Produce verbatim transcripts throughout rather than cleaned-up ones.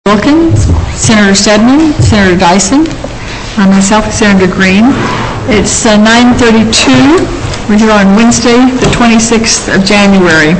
Wilkins, Senator Stedman, Senator Dyson, and myself, Senator Green. It's uh, nine thirty-two. We're here on Wednesday, the twenty-sixth of January.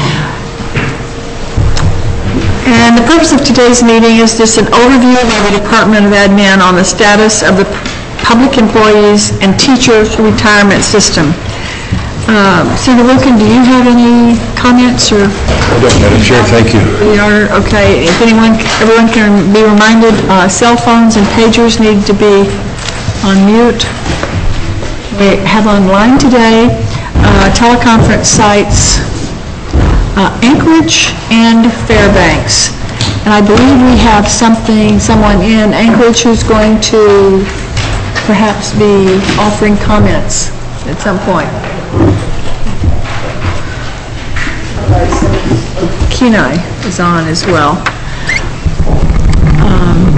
And the purpose of today's meeting is just an overview by the Department of Admin on the status of the public employees and teachers retirement system. Uh, Senator Wilkins, do you have any comments or? I don't, Madam Chair, thank you. We are okay. If anyone, everyone can be reminded, uh, cell phones and pagers need to be on mute. We have online today uh, teleconference sites, uh, Anchorage and Fairbanks. And I believe we have something, someone in Anchorage who's going to perhaps be offering comments at some point. Kenai is on as well. Um,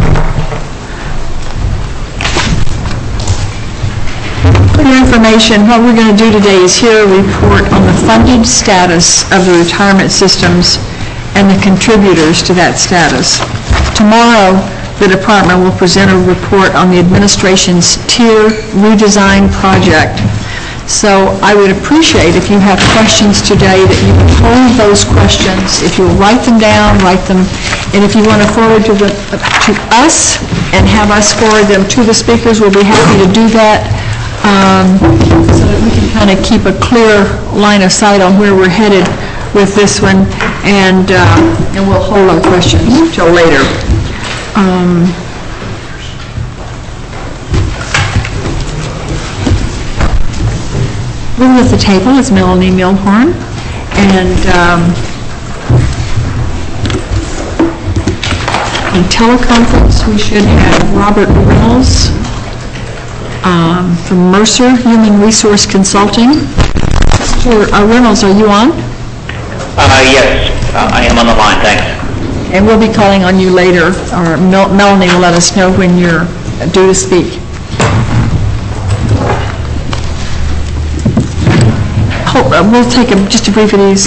for your information, what we're going to do today is hear a report on the funded status of the retirement systems and the contributors to that status. Tomorrow, the department will present a report on the administration's tier redesign project. So I would appreciate if you have questions today that you would hold those questions. If you'll write them down, write them, and if you want to forward to, the, to us and have us forward them to the speakers, we'll be happy to do that um, so that we can kind of keep a clear line of sight on where we're headed with this one, and, uh, and we'll hold our questions till later. Um, With the table is Melanie Milhorn, and um, in teleconference we should have Robert Reynolds um, from Mercer Human Resource Consulting. Mister Reynolds, are you on? Uh, yes, uh, I am on the line, thanks. And we'll be calling on you later, or Mel Melanie will let us know when you're due to speak. Uh, we'll take a, just a brief of these.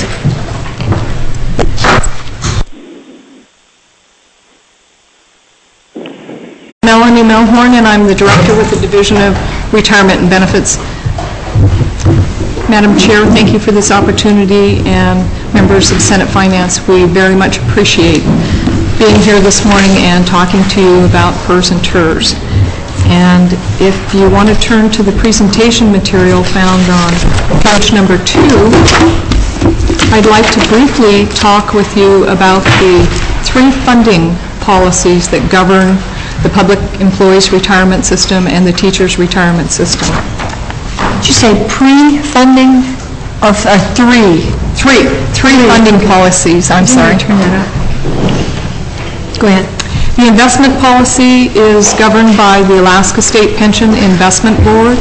Melanie Milhorn, and I'm the director with the Division of Retirement and Benefits. Madam Chair, thank you for this opportunity, and members of Senate Finance, we very much appreciate being here this morning and talking to you about P E R S and T E R S. And if you want to turn to the presentation material found on page number two, I'd like to briefly talk with you about the three funding policies that govern the public employees retirement system and the teachers retirement system. Did you say pre-funding or uh, three? Three. Three funding policies. I'm sorry. Turn that up. Go ahead. The investment policy is governed by the Alaska State Pension Investment Board.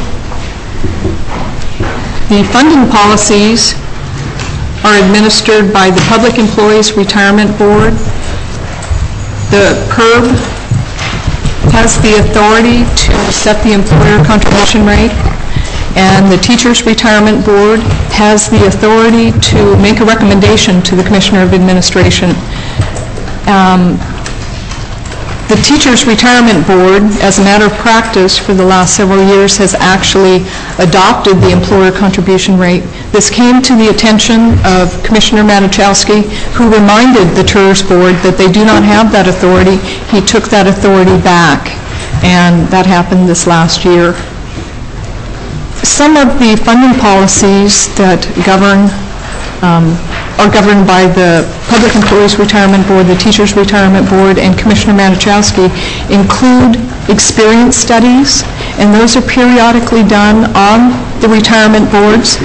The funding policies are administered by the Public Employees Retirement Board. The P E R B has the authority to set the employer contribution rate, and the Teachers Retirement Board has the authority to make a recommendation to the Commissioner of Administration. Um, The Teachers Retirement Board, as a matter of practice for the last several years, has actually adopted the employer contribution rate. This came to the attention of Commissioner Matuszewski, who reminded the T E R S Board that they do not have that authority. He took that authority back, and that happened this last year. Some of the funding policies that govern um, are governed by the Public Employees Retirement Board, the Teachers Retirement Board, and Commissioner Matuszewski include experience studies, and those are periodically done on the retirement boards.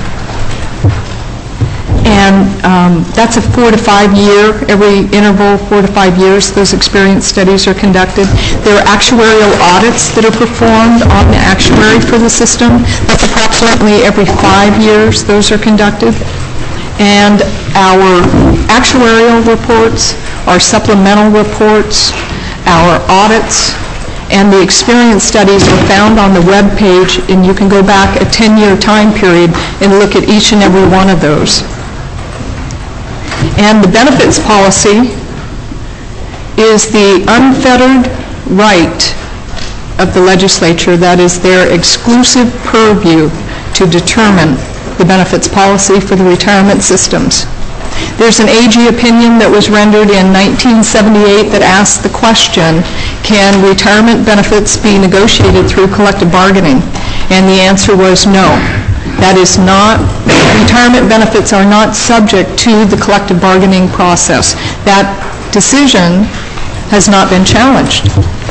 And um, that's a four to five year, every interval, four to five years, those experience studies are conducted. There are actuarial audits that are performed on the actuary for the system. That's approximately every five years those are conducted. And our actuarial reports, our supplemental reports, our audits, and the experience studies are found on the web page, and you can go back a ten-year time period and look at each and every one of those. And the benefits policy is the unfettered right of the legislature, that is their exclusive purview to determine the benefits policy for the retirement systems. There's an A G opinion that was rendered in nineteen seventy-eight that asked the question, can retirement benefits be negotiated through collective bargaining? And the answer was no. That is not, retirement benefits are not subject to the collective bargaining process. That decision has not been challenged.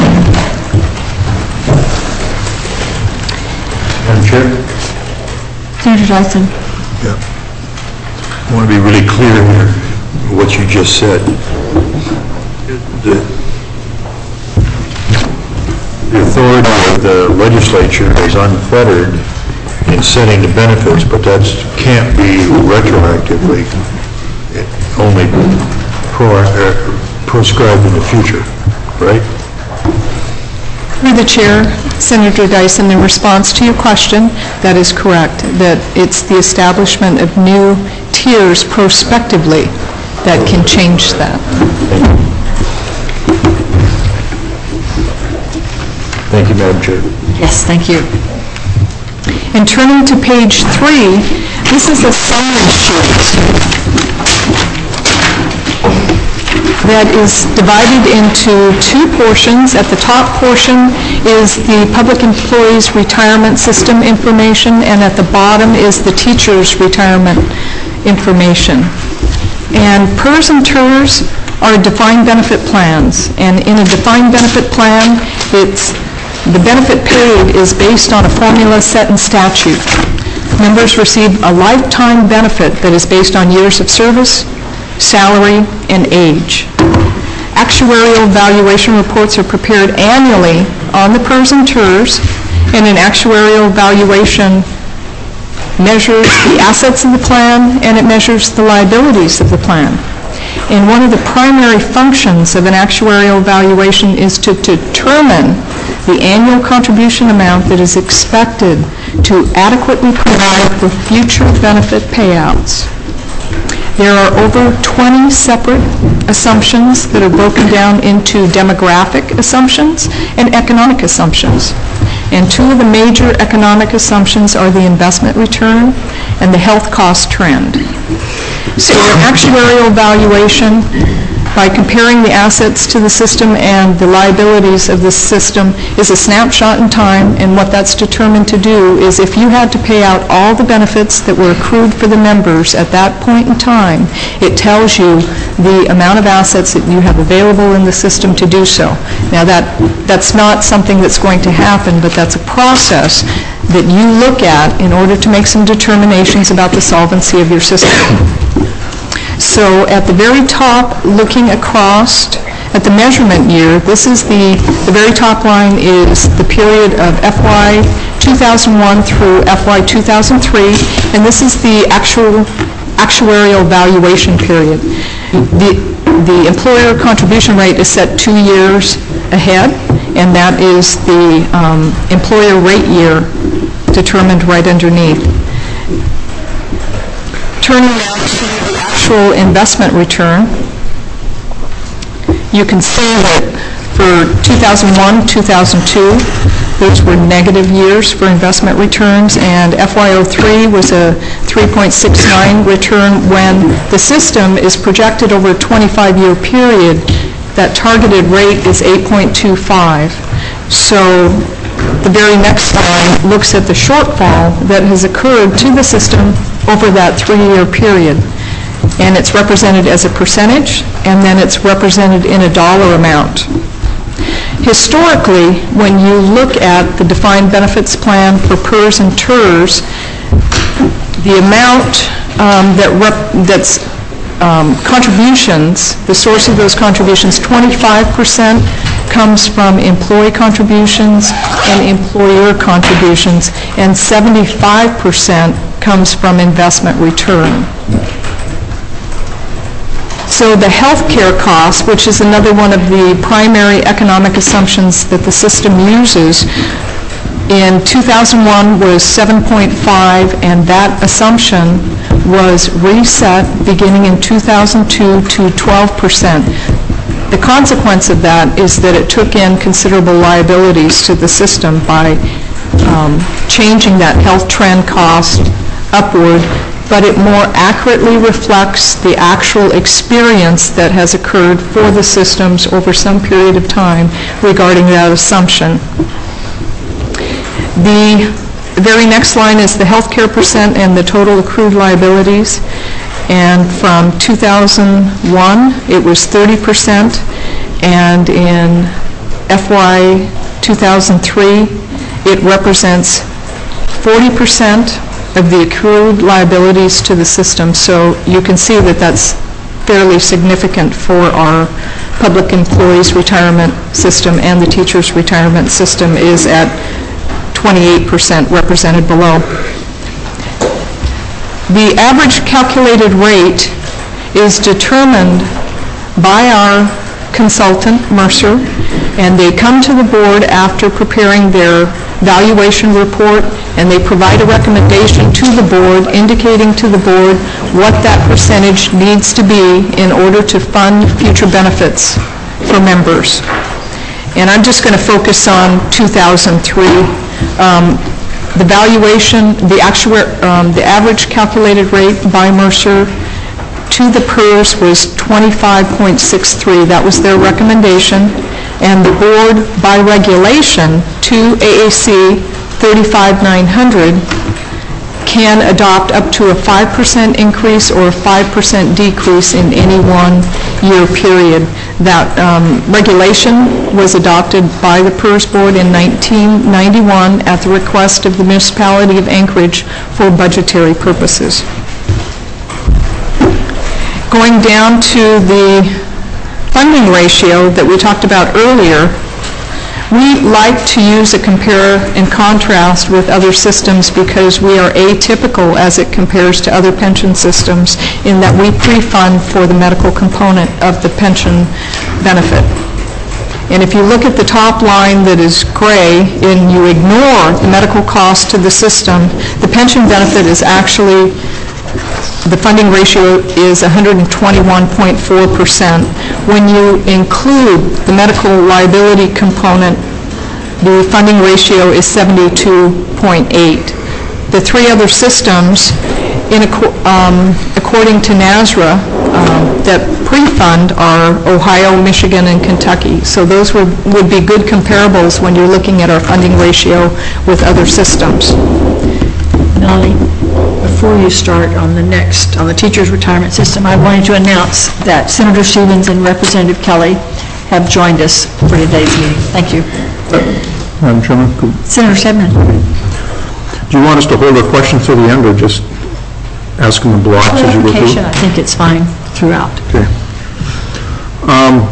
Madam Chair? Senator Dyson. Yeah. I want to be really clear here, what you just said. The, the authority of the legislature is unfettered in setting the benefits, but that can't be retroactively, only pro, uh, proscribed in the future, right? Through the chair, Senator Dyson, in response to your question, that is correct, that it's the establishment of new tiers prospectively that can change that. Thank you, Madam Chair. Yes, thank you. And turning to page three, this is a summary sheet that is divided into two portions. At the top portion is the public employees retirement system information, and at the bottom is the teachers' retirement information. And P E R S and T E R S are defined benefit plans, and in a defined benefit plan, it's the benefit period is based on a formula set in statute. Members receive a lifetime benefit that is based on years of service, salary, and age. Actuarial valuation reports are prepared annually on the P E R S and T E R S, and an actuarial valuation measures the assets of the plan and it measures the liabilities of the plan. And one of the primary functions of an actuarial valuation is to determine the annual contribution amount that is expected to adequately provide for future benefit payouts. There are over twenty separate assumptions that are broken down into demographic assumptions and economic assumptions. And two of the major economic assumptions are the investment return and the health cost trend. So an actuarial valuation, by comparing the assets to the system and the liabilities of the system, is a snapshot in time, and what that's determined to do is if you had to pay out all the benefits that were accrued for the members at that point in time, it tells you the amount of assets that you have available in the system to do so. Now that that's not something that's going to happen, but that's a process that you look at in order to make some determinations about the solvency of your system. So at the very top, looking across at the measurement year, this is the, the very top line is the period of F Y two thousand one through F Y two thousand three, and this is the actual actuarial valuation period. The, the employer contribution rate is set two years ahead, and that is the um, employer rate year determined right underneath. Turning now to the actual investment return, you can see that for two thousand one, two thousand two, those were negative years for investment returns, and F Y oh three was a three point six nine return. When the system is projected over a twenty-five year period, that targeted rate is eight point two five. So the very next line looks at the shortfall that has occurred to the system over that three-year period. And it's represented as a percentage, and then it's represented in a dollar amount. Historically, when you look at the defined benefits plan for P E R S and T E R S, the amount um, that rep that's um, contributions, the source of those contributions, twenty-five percent comes from employee contributions and employer contributions, and seventy-five percent comes from investment return. So the health care cost, which is another one of the primary economic assumptions that the system uses, in two thousand one was seven point five, and that assumption was reset beginning in two thousand two to twelve percent. the consequence of that is that it took in considerable liabilities to the system by um, changing that health trend cost upward, but it more accurately reflects the actual experience that has occurred for the systems over some period of time regarding that assumption. The very next line is the healthcare percent and the total accrued liabilities. And from two thousand one, it was thirty percent, and in F Y two thousand three, it represents forty percent of the accrued liabilities to the system. So you can see that that's fairly significant for our public employees retirement system, and the teachers retirement system is at twenty-eight percent represented below. The average calculated rate is determined by our consultant, Mercer, and they come to the board after preparing their valuation report, and they provide a recommendation to the board indicating to the board what that percentage needs to be in order to fund future benefits for members. And I'm just going to focus on two thousand three. Um, The valuation, the actual, um, the average calculated rate by Mercer to the P E R S was twenty-five point six three. That was their recommendation. And the board, by regulation, to A A C thirty-five nine hundred, can adopt up to a five percent increase or a five percent decrease in any one year period. That um, regulation was adopted by the P E R S board in nineteen ninety-one at the request of the municipality of Anchorage for budgetary purposes. Going down to the funding ratio that we talked about earlier, we like to use a compare and contrast with other systems because we are atypical as it compares to other pension systems in that we pre-fund for the medical component of the pension benefit. And if you look at the top line that is gray and you ignore the medical cost to the system, the pension benefit is actually, the funding ratio is one hundred twenty-one point four percent. When you include the medical liability component, the funding ratio is seventy-two point eight. The three other systems, in, um, according to NASRA, um, that pre-fund are Ohio, Michigan, and Kentucky. So those would, would be good comparables when you're looking at our funding ratio with other systems. Melanie, before you start on the next, on the teacher's retirement system, I wanted to announce that Senator Stevens and Representative Kelly have joined us for today's meeting. Thank you. Madam Chairman, could, Senator Sedman. do you want us to hold our questions to the end or just ask them in blocks as you go through? Clarification, I think it's fine throughout. Okay. Um,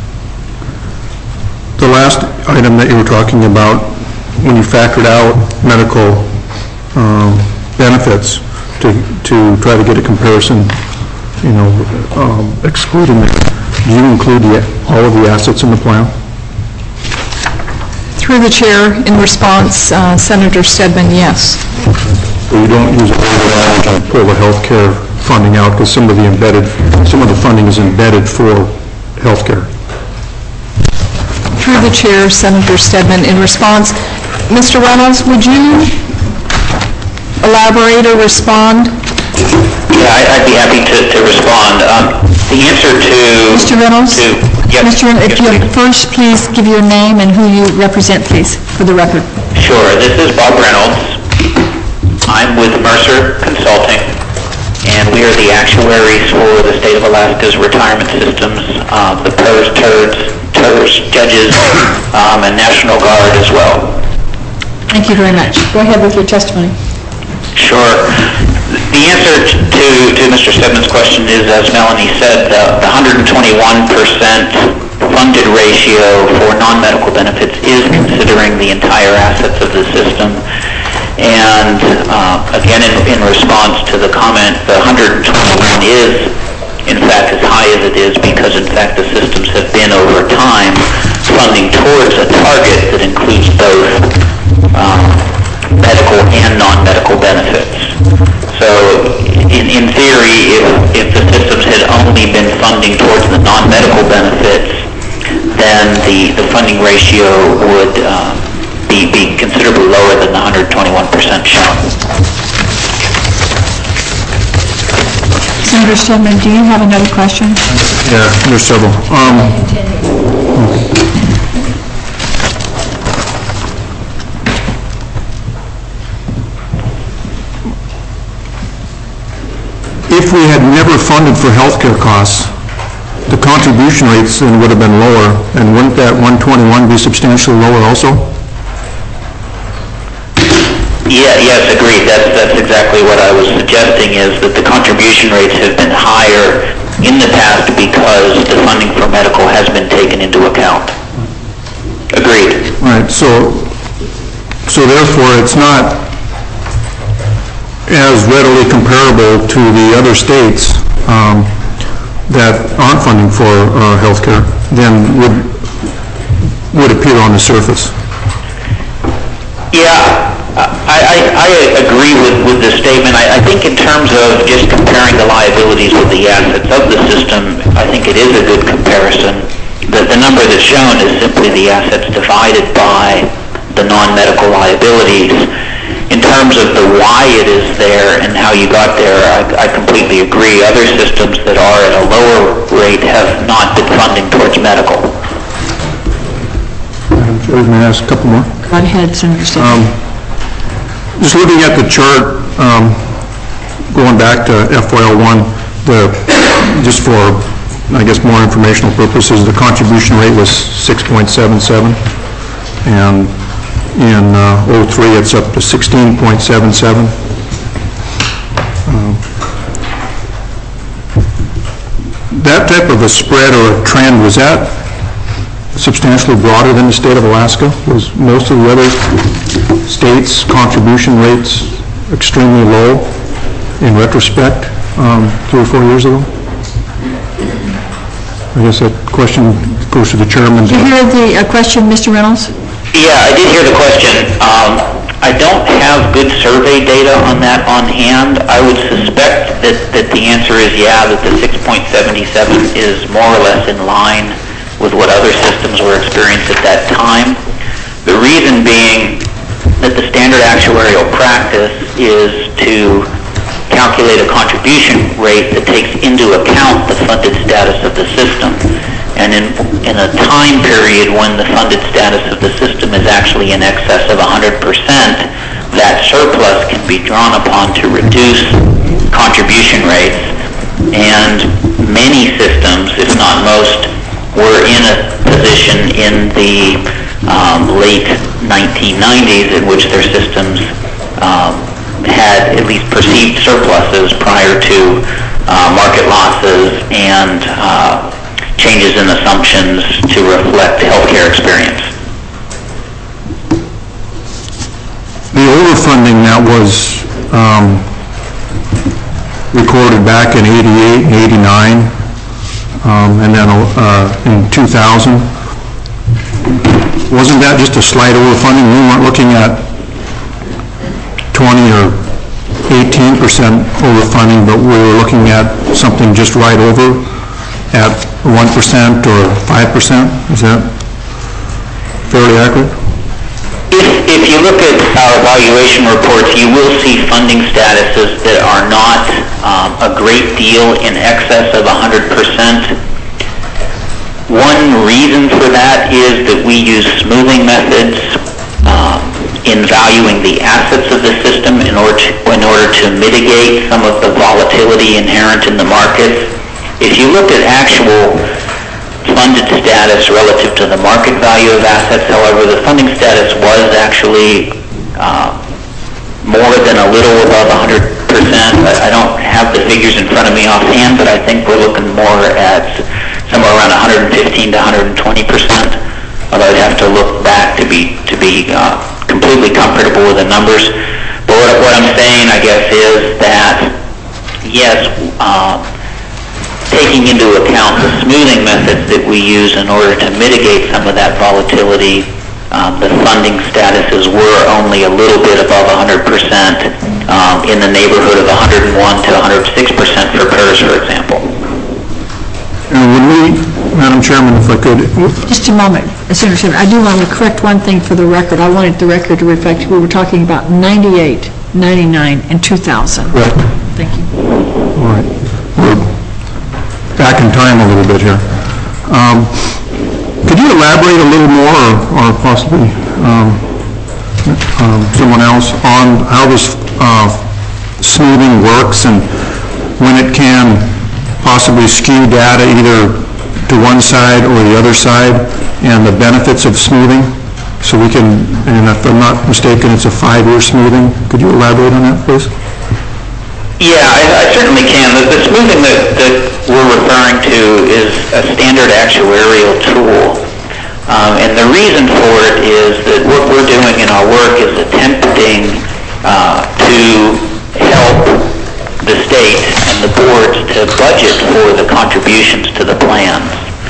the last item that you were talking about, when you factored out medical um, benefits to, to try to get a comparison, you know, um, excluding that, do you include the, all of the assets in the plan? Through the chair, in response, uh, Senator Stedman, yes. So you don't use a weighted average and pull the health care funding out because some of the embedded, some of the funding is embedded for health care. Through the chair, Senator Stedman, in response, Mister Reynolds, would you elaborate or respond? Yeah, I- I'd be happy to to respond. Um, The answer to... Mister Reynolds? to- yes, Mister Reynolds, if yes, you please. first please give your name and who you represent, please, for the record. Sure. This is Bob Reynolds. I'm with Mercer Consulting, and we are the actuaries for the state of Alaska's retirement systems, uh, the P E R S, T E R S, T E R S, judges, um, and National Guard as well. Thank you very much. Go ahead with your testimony. Sure. The answer to, to Mister Stedman's question is, as Melanie said, the, the one hundred twenty-one percent funded ratio for non-medical benefits is considering the entire assets of the system. And uh, again, in, in response to the comment, the one hundred twenty-one is, in fact, as high as it is because, in fact, the systems have been, over time, funding towards a target that includes both um, medical and non-medical benefits. So, in, in theory, if, if the systems had only been funding towards the non-medical benefits, then the, the funding ratio would uh, be, be considerably lower than the one hundred twenty-one percent shown. Senator Stedman, do you have another question? Yeah, there's several. Um, If we had never funded for healthcare costs, the contribution rates then would have been lower, and wouldn't that one twenty-one be substantially lower also? Yeah, yes, agreed. That's, that's exactly what I was suggesting, is that the contribution rates have been higher in the past because the funding for medical has been taken into account. Agreed. Right, so, so therefore it's not as readily comparable to the other states um, that aren't funding for uh, healthcare than would would appear on the surface. Yeah, I, I, I agree with, with the statement. I, I think in terms of just comparing the liabilities with the assets of the system, I think it is a good comparison. The, the number that's shown is simply the assets divided by the non-medical liabilities. In terms of the why it is there and how you got there, I, I completely agree. Other systems that are at a lower rate have not been funding towards medical. Madam Chair, may I ask a couple more? Go ahead, Senator Stedman. Um, just looking at the chart, um, going back to F Y L one, the, just for, I guess, more informational purposes, the contribution rate was six point seven seven, and in uh, oh three it's up to sixteen point seven seven. Um, that type of a spread or a trend, was that substantially broader than the state of Alaska? Was most of the other states' contribution rates extremely low in retrospect um, three or four years ago? I guess that question goes to the chairman. Did you hear the uh, question, Mister Reynolds? Yeah, I did hear the question. Um, I don't have good survey data on that on hand. I would suspect that, that the answer is yeah, that the six point seven seven is more or less in line with what other systems were experiencing at that time. The reason being that the standard actuarial practice is to calculate a contribution rate that takes into account the funded status of the system. And in, in a time period when the funded status of the system is actually in excess of one hundred percent, that surplus can be drawn upon to reduce contribution rates. And many systems, if not most, were in a position in the um, late nineteen nineties in which their systems um, had at least perceived surpluses prior to uh, market losses and uh, changes in assumptions to reflect healthcare experience. The overfunding that was um, recorded back in eighty-eight and eighty-nine, um, and then uh, in two thousand, wasn't that just a slight overfunding? We weren't looking at twenty or eighteen percent overfunding, but we were looking at something just right over at one percent or five percent? Is that fairly accurate? If, if you look at our evaluation reports, you will see funding statuses that are not um, a great deal in excess of one hundred percent. One reason for that is that we use smoothing methods um, in valuing the assets of the system in order to, in order to mitigate some of the volatility inherent in the market. If you look at actual funded status relative to the market value of assets, however, the funding status was actually uh, more than a little above one hundred percent. I, I don't have the figures in front of me offhand, but I think we're looking more at somewhere around one hundred fifteen to one hundred twenty percent. Although I'd have to look back to be to be uh, completely comfortable with the numbers. But what, what I'm saying, I guess, is that yes. Uh, taking into account the smoothing methods that we use in order to mitigate some of that volatility, um, the funding statuses were only a little bit above one hundred percent, um, in the neighborhood of one hundred one to one hundred six percent for PERS, for example. And when we Madam Chairman, if I could, Just a moment, Senator Shepard, I do want to correct one thing for the record. I wanted the record to reflect, we were talking about ninety-eight, ninety-nine, and two thousand. Right. Thank you. all right, we're back in time a little bit here. Um, Could you elaborate a little more, or or possibly um, um, someone else, on how this uh, smoothing works and when it can possibly skew data either to one side or the other side, and the benefits of smoothing? So we can, and if I'm not mistaken, it's a five-year smoothing. Could you elaborate on that, please? Yeah, I, I certainly can. The, the smoothing that, that we're referring to is a standard actuarial tool. Um, and the reason for it is that what we're doing in our work is attempting uh, to help the state and the boards to budget for the contributions to the plans.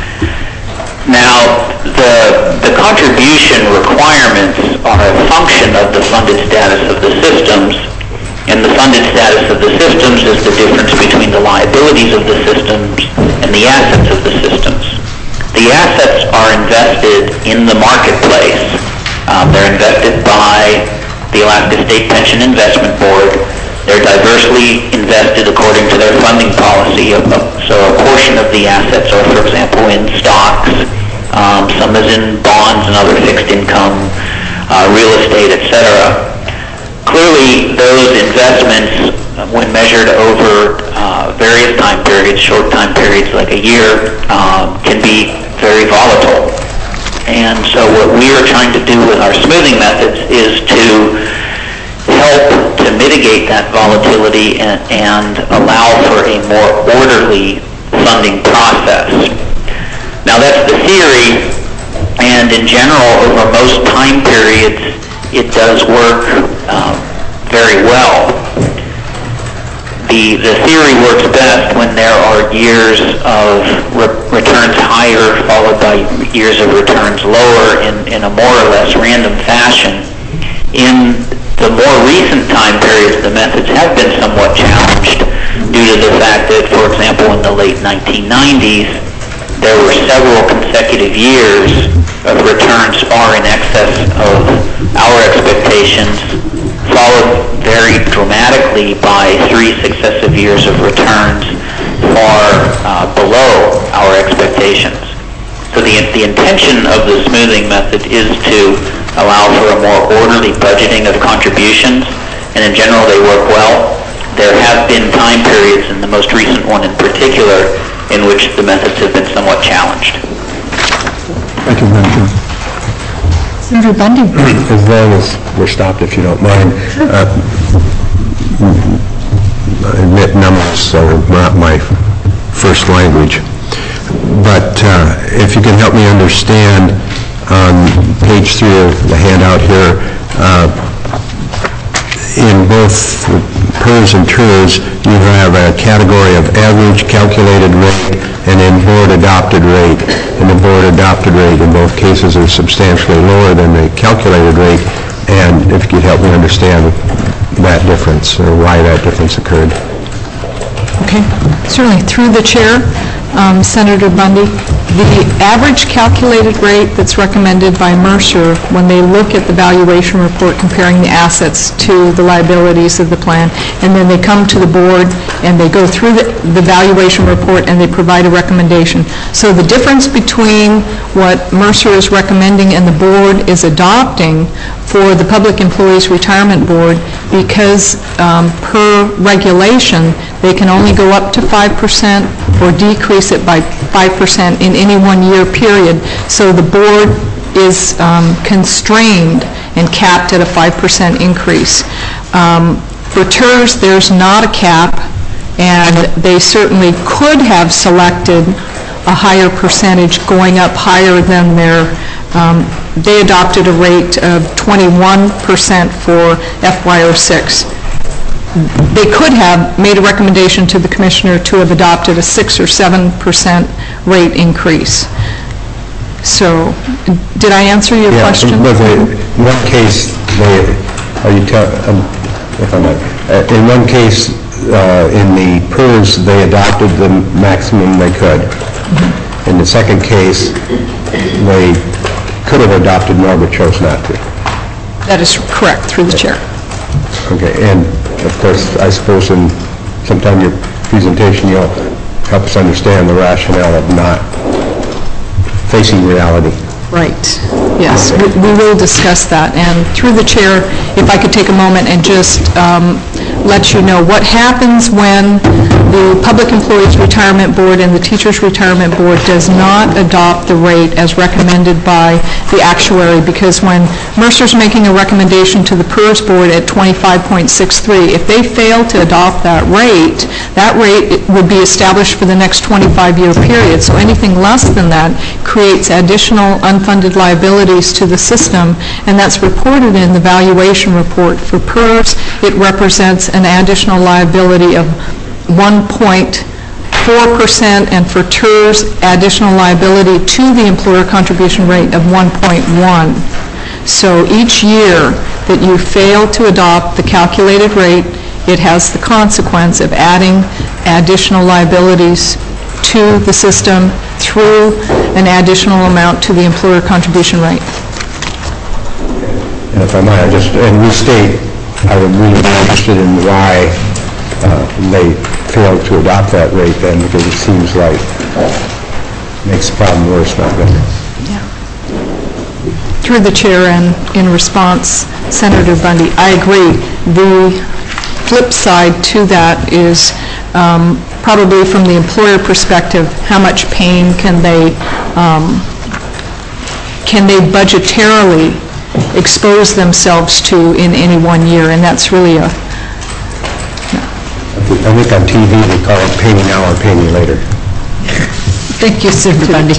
Now, the, the contribution requirements are a function of the funded status of the systems, and the funded status of the systems is the difference between the liabilities of the systems and the assets of the systems. The assets are invested in the marketplace. Um, they're invested by the Alaska State Pension Investment Board. They're diversely invested according to their funding policy. So a portion of the assets are, for example, in stocks. Um, some is in bonds and other fixed income, uh, real estate, et cetera. Clearly, those investments, uh, when measured over uh, various time periods, short time periods like a year, um, can be very volatile. And so what we are trying to do with our smoothing methods is to help to mitigate that volatility and, and allow for a more orderly funding process. Now that's the theory, and in general, over most time periods, it does work um, very well. The, the theory works best when there are years of re- returns higher followed by years of returns lower in, in a more or less random fashion. In the more recent time periods, the methods have been somewhat challenged due to the fact that, for example, in the late nineteen nineties, there were several consecutive years of returns far in excess of our expectations, followed very dramatically by three successive years of returns far uh, below our expectations. So the, the intention of the smoothing method is to allow for a more orderly budgeting of contributions, and in general they work well. There have been time periods, and the most recent one in particular, in which the methods have been somewhat challenged. Thank you, Madam Chair. Senator Bundy. As long as we're stopped, if you don't mind. Uh, I admit numbers are not my first language, but uh, if you can help me understand, on page three of the handout here, uh, in both P E R S and T E R S, you have a category of average calculated rate and then board adopted rate. And the board adopted rate in both cases are substantially lower than the calculated rate. And if you could help me understand that difference, or why that difference occurred. Okay, certainly. Through the chair, um, Senator Bundy, the average calculated rate that's recommended by Mercer when they look at the valuation report comparing the assets to the liabilities of the plan, and then they come to the board and they go through the, the valuation report and they provide a recommendation. So the difference between what Mercer is recommending and the board is adopting for the Public Employees Retirement Board, because um, per regulation they can only go up to five percent or decrease it by five percent in any one year period. So the board is um, constrained and capped at a five percent increase. Um, for T E R S, there's not a cap, and they certainly could have selected a higher percentage going up higher than their, um, they adopted a rate of twenty-one percent for F Y oh six. They could have made a recommendation to the commissioner to have adopted a six or seven percent rate increase. So, did I answer your Yeah, question? but they, in one case, they, are you tell, um, if I might, uh, in one case, uh, in the P E R S, they adopted the maximum they could. Mm-hmm. In the second case, they could have adopted more but chose not to. That is correct, through the chair. Okay, and of course, I suppose in sometime your presentation, you'll help us understand the rationale of not facing reality. Right, yes, we we will discuss that. And through the chair, if I could take a moment and just um, let you know what happens when the Public Employees Retirement Board and the Teachers Retirement Board does not adopt the rate as recommended by the actuary, because when Mercer's making a recommendation to the P E R S Board at twenty-five point six three, if they fail to adopt that rate, that rate would be established for the next twenty-five year period. So anything less than that creates additional unfunded liabilities to the system, and that's reported in the valuation report. For P E R S, it represents an additional liability of one point four percent, and for T E R S, additional liability to the employer contribution rate of one point one. So each year that you fail to adopt the calculated rate, it has the consequence of adding additional liabilities to the system through an additional amount to the employer contribution rate. And if I might, I just, and restate, I would really be interested in why uh, they failed to adopt that rate then, because it seems like it makes the problem worse, not better. Yeah. Through the chair and in response, Senator Bundy, I agree. The flip side to that is um, probably from the employer perspective, how much pain can they um, can they budgetarily expose themselves to in any one year, and that's really a... I think on T V they call it pay me now or pay me later. Thank you, Senator Bundy.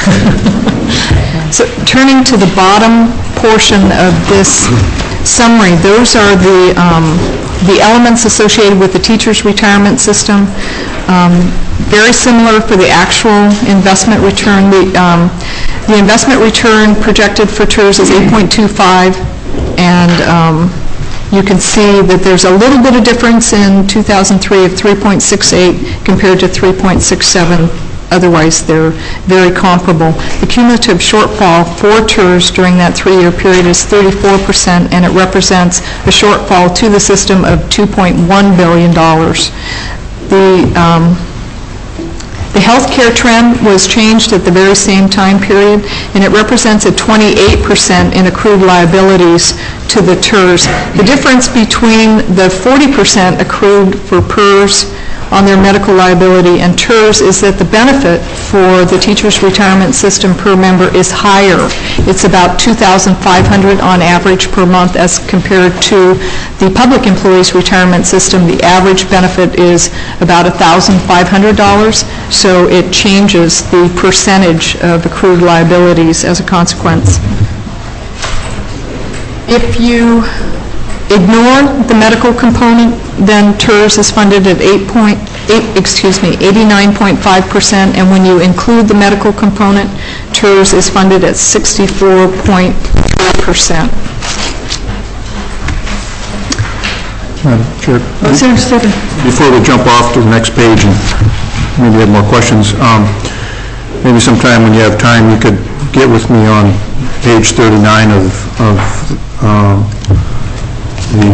So turning to the bottom portion of this summary, those are the um, the elements associated with the teacher's retirement system. Um, very similar for the actual investment return. The, um, the investment return projected for T E R S is eight point two five, and um, you can see that there's a little bit of difference in two thousand three of three point six eight compared to three point six seven. Otherwise, they're very comparable. The cumulative shortfall for T E R S during that three-year period is thirty-four percent, and it represents a shortfall to the system of two point one billion dollars. The um, The health care trend was changed at the very same time period, and it represents a twenty-eight percent in accrued liabilities to the T E R S. The difference between the forty percent accrued for P E R S on their medical liability and T E R S is that the benefit for the teacher's retirement system per member is higher. It's about two thousand five hundred dollars on average per month as compared to the public employees retirement system. The average benefit is about one thousand five hundred dollars, so it changes the percentage of accrued liabilities as a consequence. If you ignore the medical component, then T E R S is funded at eight point eight, excuse me, eighty-nine point five percent, and when you include the medical component, T E R S is funded at sixty-four point three percent. Madam Chair, Oh, Senator Steffen. before we jump off to the next page and maybe have more questions, um, maybe sometime when you have time, you could get with me on page thirty-nine of, of um, the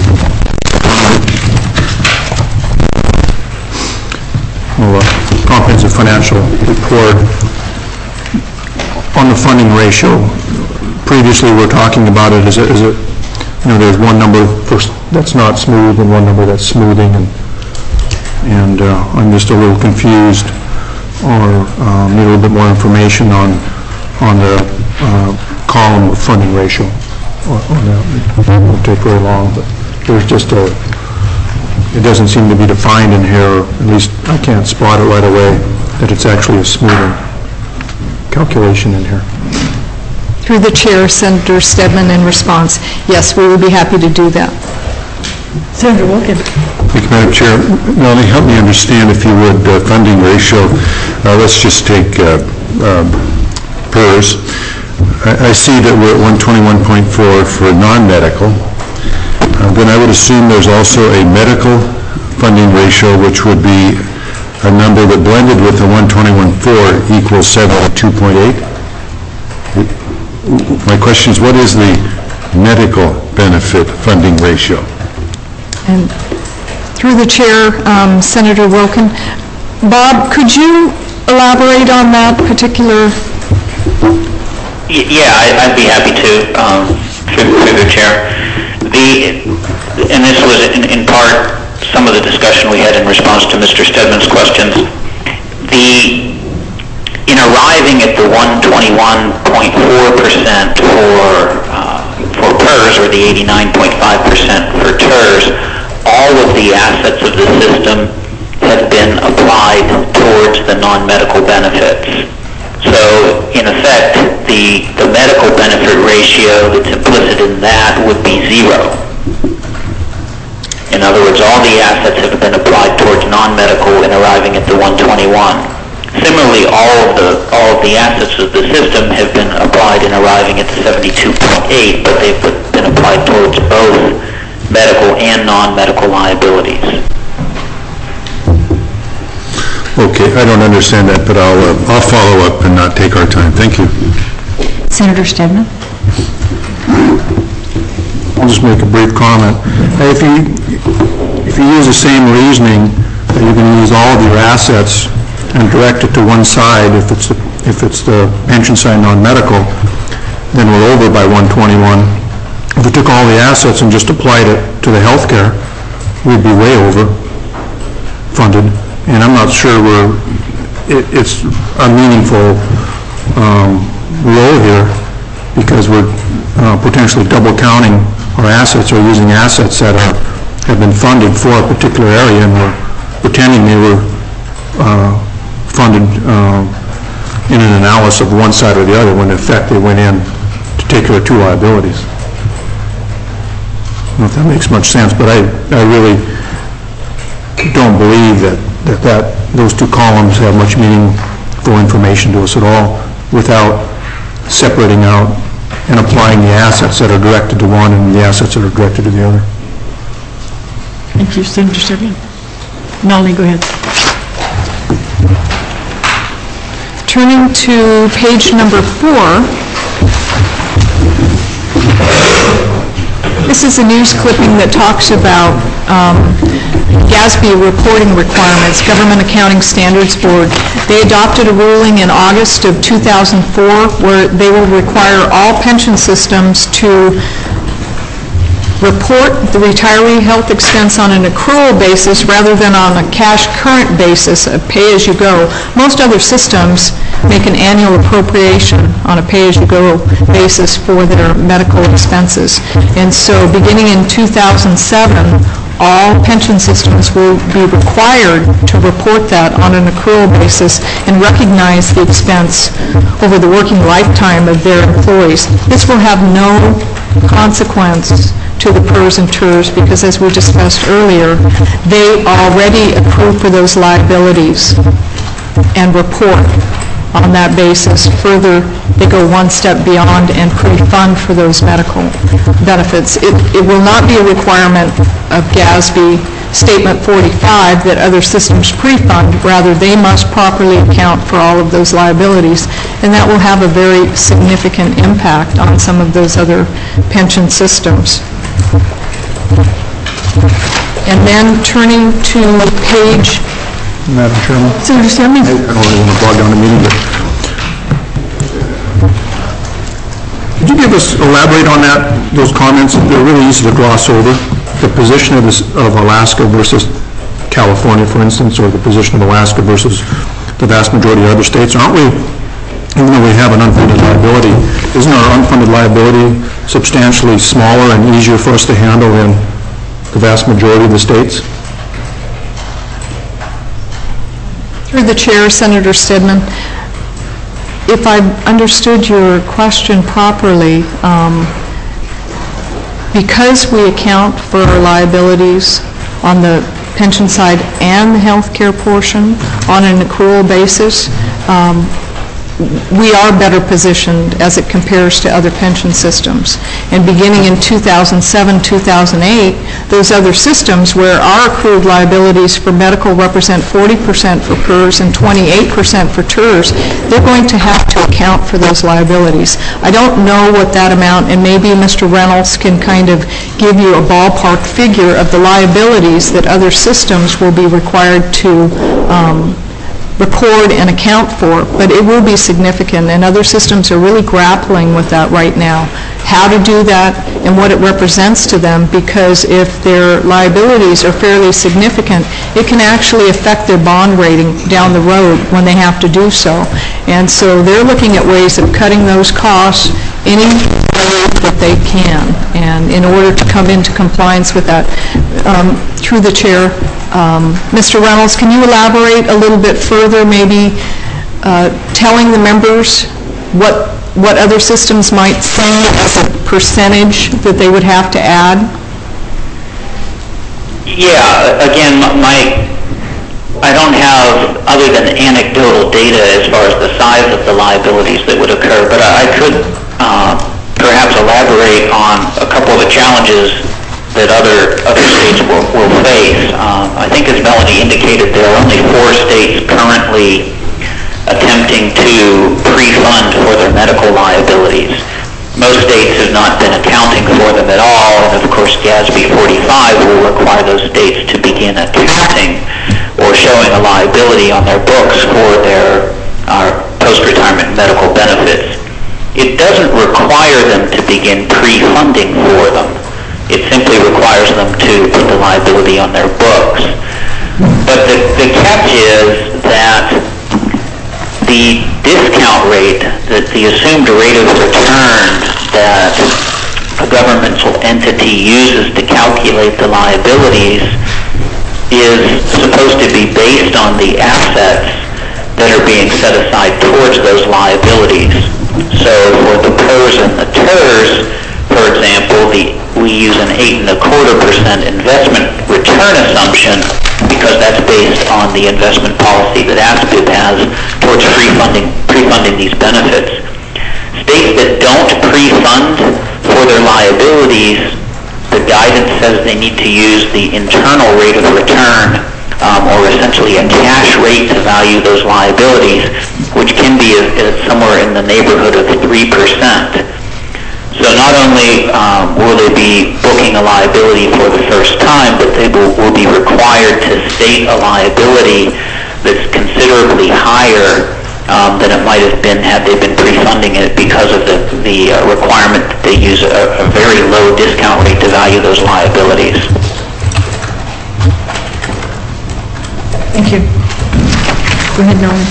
well, uh, comprehensive financial report on the funding ratio. Previously, we were talking about it as a, as a you know, there's one number for, that's not smooth and one number that's smoothing, and and uh, I'm just a little confused, or uh, need a little bit more information on on the uh, column of funding ratio. On that. It won't take very long, but there's just a, it doesn't seem to be defined in here, at least I can't spot it right away, that it's actually a smoothing calculation in here. Through the chair, Senator Stedman, in response, yes, we would be happy to do that. Senator Wilkin. Thank you, Madam Chair. Melanie, help me understand, if you would, uh, funding ratio. Uh, let's just take uh, uh, P E R S. I, I see that we're at one twenty-one point four for non-medical. Uh, then I would assume there's also a medical funding ratio, which would be a number that blended with the one twenty-one four equals seventy-two point eight. My question is, what is the medical benefit funding ratio? And through the chair, um, Senator Wilkin, Bob, could you elaborate on that particular? Y- Yeah, I- I'd be happy to, um, through through the chair. The, and this was in in part some of the discussion we had in response to Mister Stedman's questions. The, in arriving at the one twenty-one point four percent for, uh, for P E R S, or the eighty-nine point five percent for T E R S, all of the assets of the system have been applied towards the non-medical benefits. So, in effect, the, the medical benefit ratio that's implicit in that would be zero. In other words, all the assets have been applied towards non-medical in arriving at the one twenty-one. Similarly, all of the all of the assets of the system have been applied in arriving at the seventy-two point eight, but they've been applied towards both medical and non-medical liabilities. Okay, I don't understand that, but I'll, uh, I'll follow up and not take our time. Thank you. Senator Stedman? I'll just make a brief comment. Hey, If you, if you use the same reasoning, that you're going to use all of your assets and direct it to one side, if it's, the if it's the pension side non-medical, then we're over by one twenty-one. If we took all the assets and just applied it to the healthcare, we'd be way over funded. And I'm not sure we're, it, it's a meaningful um, role here, because we're uh, potentially double counting our assets, or using assets that are, have been funded for a particular area, and we're pretending they were uh, funded uh, in an analysis of one side or the other, when in effect they went in to take care of two liabilities. I don't know if that makes much sense, but I, I really don't believe that, that, that those two columns have much meaningful information to us at all, without separating out and applying the assets that are directed to one and the assets that are directed to the other. Thank you, Senator Stedman. Melanie, go ahead. Turning to page number four, this is a news clipping that talks about um, G A S B reporting requirements, Government Accounting Standards Board. They adopted a ruling in August of two thousand four where they will require all pension systems to report the retiree health expense on an accrual basis rather than on a cash current basis, a pay-as-you-go. Most other systems make an annual appropriation on a pay-as-you-go basis for their medical expenses. And so beginning in two thousand seven, all pension systems will be required to report that on an accrual basis and recognize the expense over the working lifetime of their employees. This will have no consequence to the P E R S and T E R S, because as we discussed earlier, they already accrue for those liabilities and report on that basis. Further, they go one step beyond and pre-fund for those medical benefits. It, it will not be a requirement of G A S B Statement forty-five that other systems pre-fund. Rather, they must properly account for all of those liabilities, and that will have a very significant impact on some of those other pension systems. And then turning to page... Madam Chairman? Senator Stedman? I don't really want to bog down the meeting, but could you give us, elaborate on that, those comments? They're really easy to gloss over. The position of, this, of Alaska versus California, for instance, or the position of Alaska versus the vast majority of other states. Aren't we, even though we have an unfunded liability, isn't our unfunded liability substantially smaller and easier for us to handle than the vast majority of the states? Through the chair, Senator Stedman, if I understood your question properly, um, because we account for our liabilities on the pension side and the health care portion on an accrual basis, um, we are better positioned as it compares to other pension systems. And beginning in two thousand seven, two thousand eight, those other systems where our accrued liabilities for medical represent forty percent for P E R S and twenty-eight percent for T E R S, they're going to have to account for those liabilities. I don't know what that amount, and maybe Mister Reynolds can kind of give you a ballpark figure of the liabilities that other systems will be required to um, record and account for, but it will be significant, and other systems are really grappling with that right now, how to do that and what it represents to them, because if their liabilities are fairly significant, it can actually affect their bond rating down the road when they have to do so. And so they're looking at ways of cutting those costs any way that they can, and in order to come into compliance with that. Um, through the chair, um, Mister Reynolds, can you elaborate a little bit further, maybe uh, telling the members what what other systems might say as a percentage that they would have to add? Yeah, again, my, I don't have, other than anecdotal data as far as the size of the liabilities that would occur, but I could uh, perhaps elaborate on a couple of the challenges that other other states will, will face. Um, I think, as Melanie indicated, there are only four states currently attempting to pre-fund for their medical liabilities. Most states have not been accounting for them at all, and of course G A S B forty-five will require those states to begin accounting or showing a liability on their books for their uh, post-retirement medical benefits. It doesn't require them to begin pre-funding for them. It simply requires them to put the liability on their books. But the, the catch is that the discount rate, that the assumed rate of return that a governmental entity uses to calculate the liabilities is supposed to be based on the assets that are being set aside towards those liabilities. So for the P E R S and the T E R S, for example, the, we use an eight and a quarter percent investment return assumption because that's based on the investment policy that A S B I B has towards pre-funding, pre-funding these benefits. States that don't pre-fund for their liabilities, the guidance says they need to use the internal rate of return, um, or essentially a cash rate to value those liabilities, which can be a, a somewhere in the neighborhood of three percent. So not only um, will they be booking a liability for the first time, but they will, will be required to state a liability that's considerably higher um, than it might have been had they been pre-funding it, because of the, the uh, requirement that they use a, a very low discount rate to value those liabilities. Thank you. Go ahead, Melanie.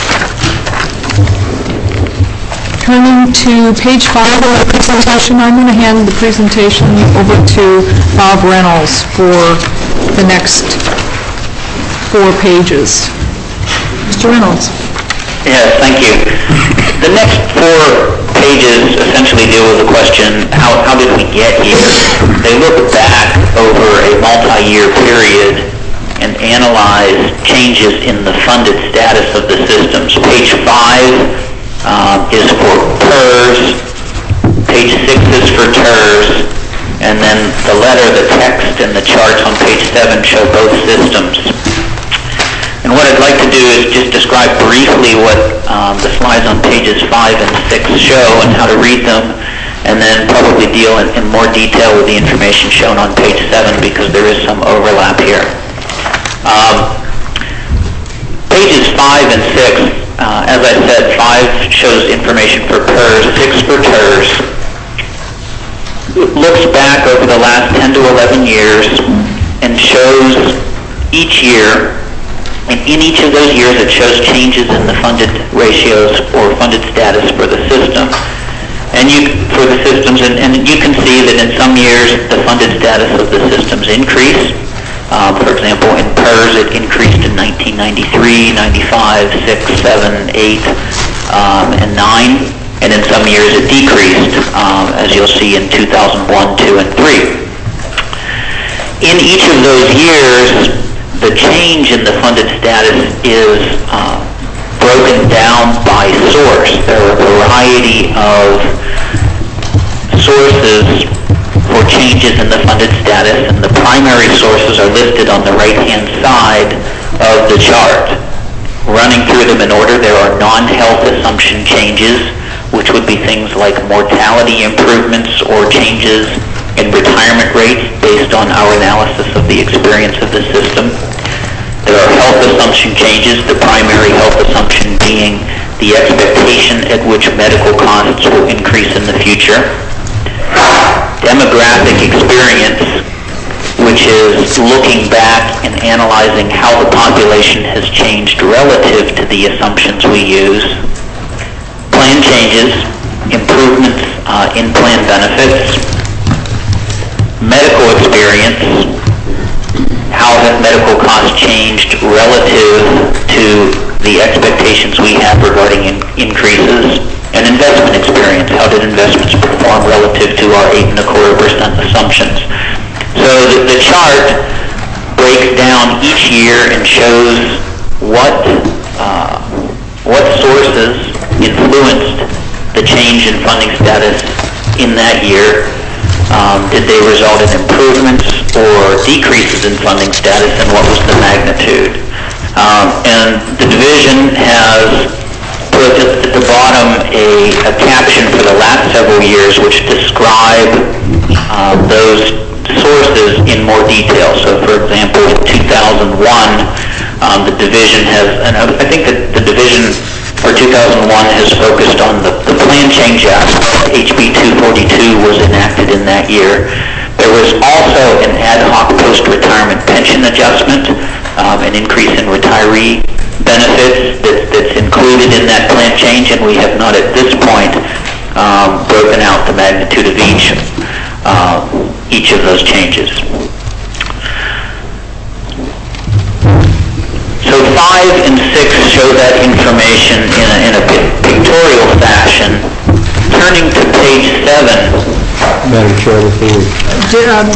Turning to page five of the presentation, I'm going to hand the presentation over to Bob Reynolds for the next four pages. Mister Reynolds. Yes, thank you. The next four pages essentially deal with the question, how, how did we get here? They look back over a multi-year period and analyze changes in the funded status of the systems. Page five Um, is for P E R S, page six is for T E R S, and then the letter, the text, and the charts on page seven show both systems. And what I'd like to do is just describe briefly what um, the slides on pages five and six show and how to read them, and then probably deal in, in more detail with the information shown on page seven, because there is some overlap here. Um, pages five and six, Uh, as I said, five shows information for P E R S, six for T E R S. It looks back over the last ten to eleven years and shows each year, and in each of those years it shows changes in the funded ratios or funded status for the system. And you, for the systems, and, and you can see that in some years the funded status of the systems increase. Um, for example, in P E R S, it increased in nineteen ninety-three, ninety-five, six, seven, eight, um, and nine, and in some years it decreased, um, as you'll see in two thousand one, two, and three. In each of those years, the change in the funded status is uh, broken down by source. There are a variety of sources for changes in the funded status, and the primary sources are listed on the right-hand side of the chart. Running through them in order, there are non-health assumption changes, which would be things like mortality improvements or changes in retirement rates based on our analysis of the experience of the system. There are health assumption changes, the primary health assumption being the expectation at which medical costs will increase in the future. Demographic experience, which is looking back and analyzing how the population has changed relative to the assumptions we use. Plan changes, improvements uh, in plan benefits. Medical experience, how have medical costs changed relative to the expectations we have regarding in- increases, and investment experience, how did investments perform relative to our eight and a quarter percent assumptions. So the, the chart breaks down each year and shows what uh, what sources influenced the change in funding status in that year. Um, did they result in improvements or decreases in funding status, and what was the magnitude? Um, and the division has put at the bottom a, a caption for the last several years which describe uh, those sources in more detail. So, for example, in two thousand one, um, the division has, and I think that the division for two thousand one has focused on the, the Plan Change Act. H B two forty-two was enacted in that year. There was also an ad hoc post-retirement pension adjustment, um, an increase in retiree benefits that, that's included in that plan change, and we have not at this point um, broken out the magnitude of each, uh, each of those changes. So five and six show that information in a, in a pictorial fashion. Turning to page seven. Madam Chair, before we... Did, um,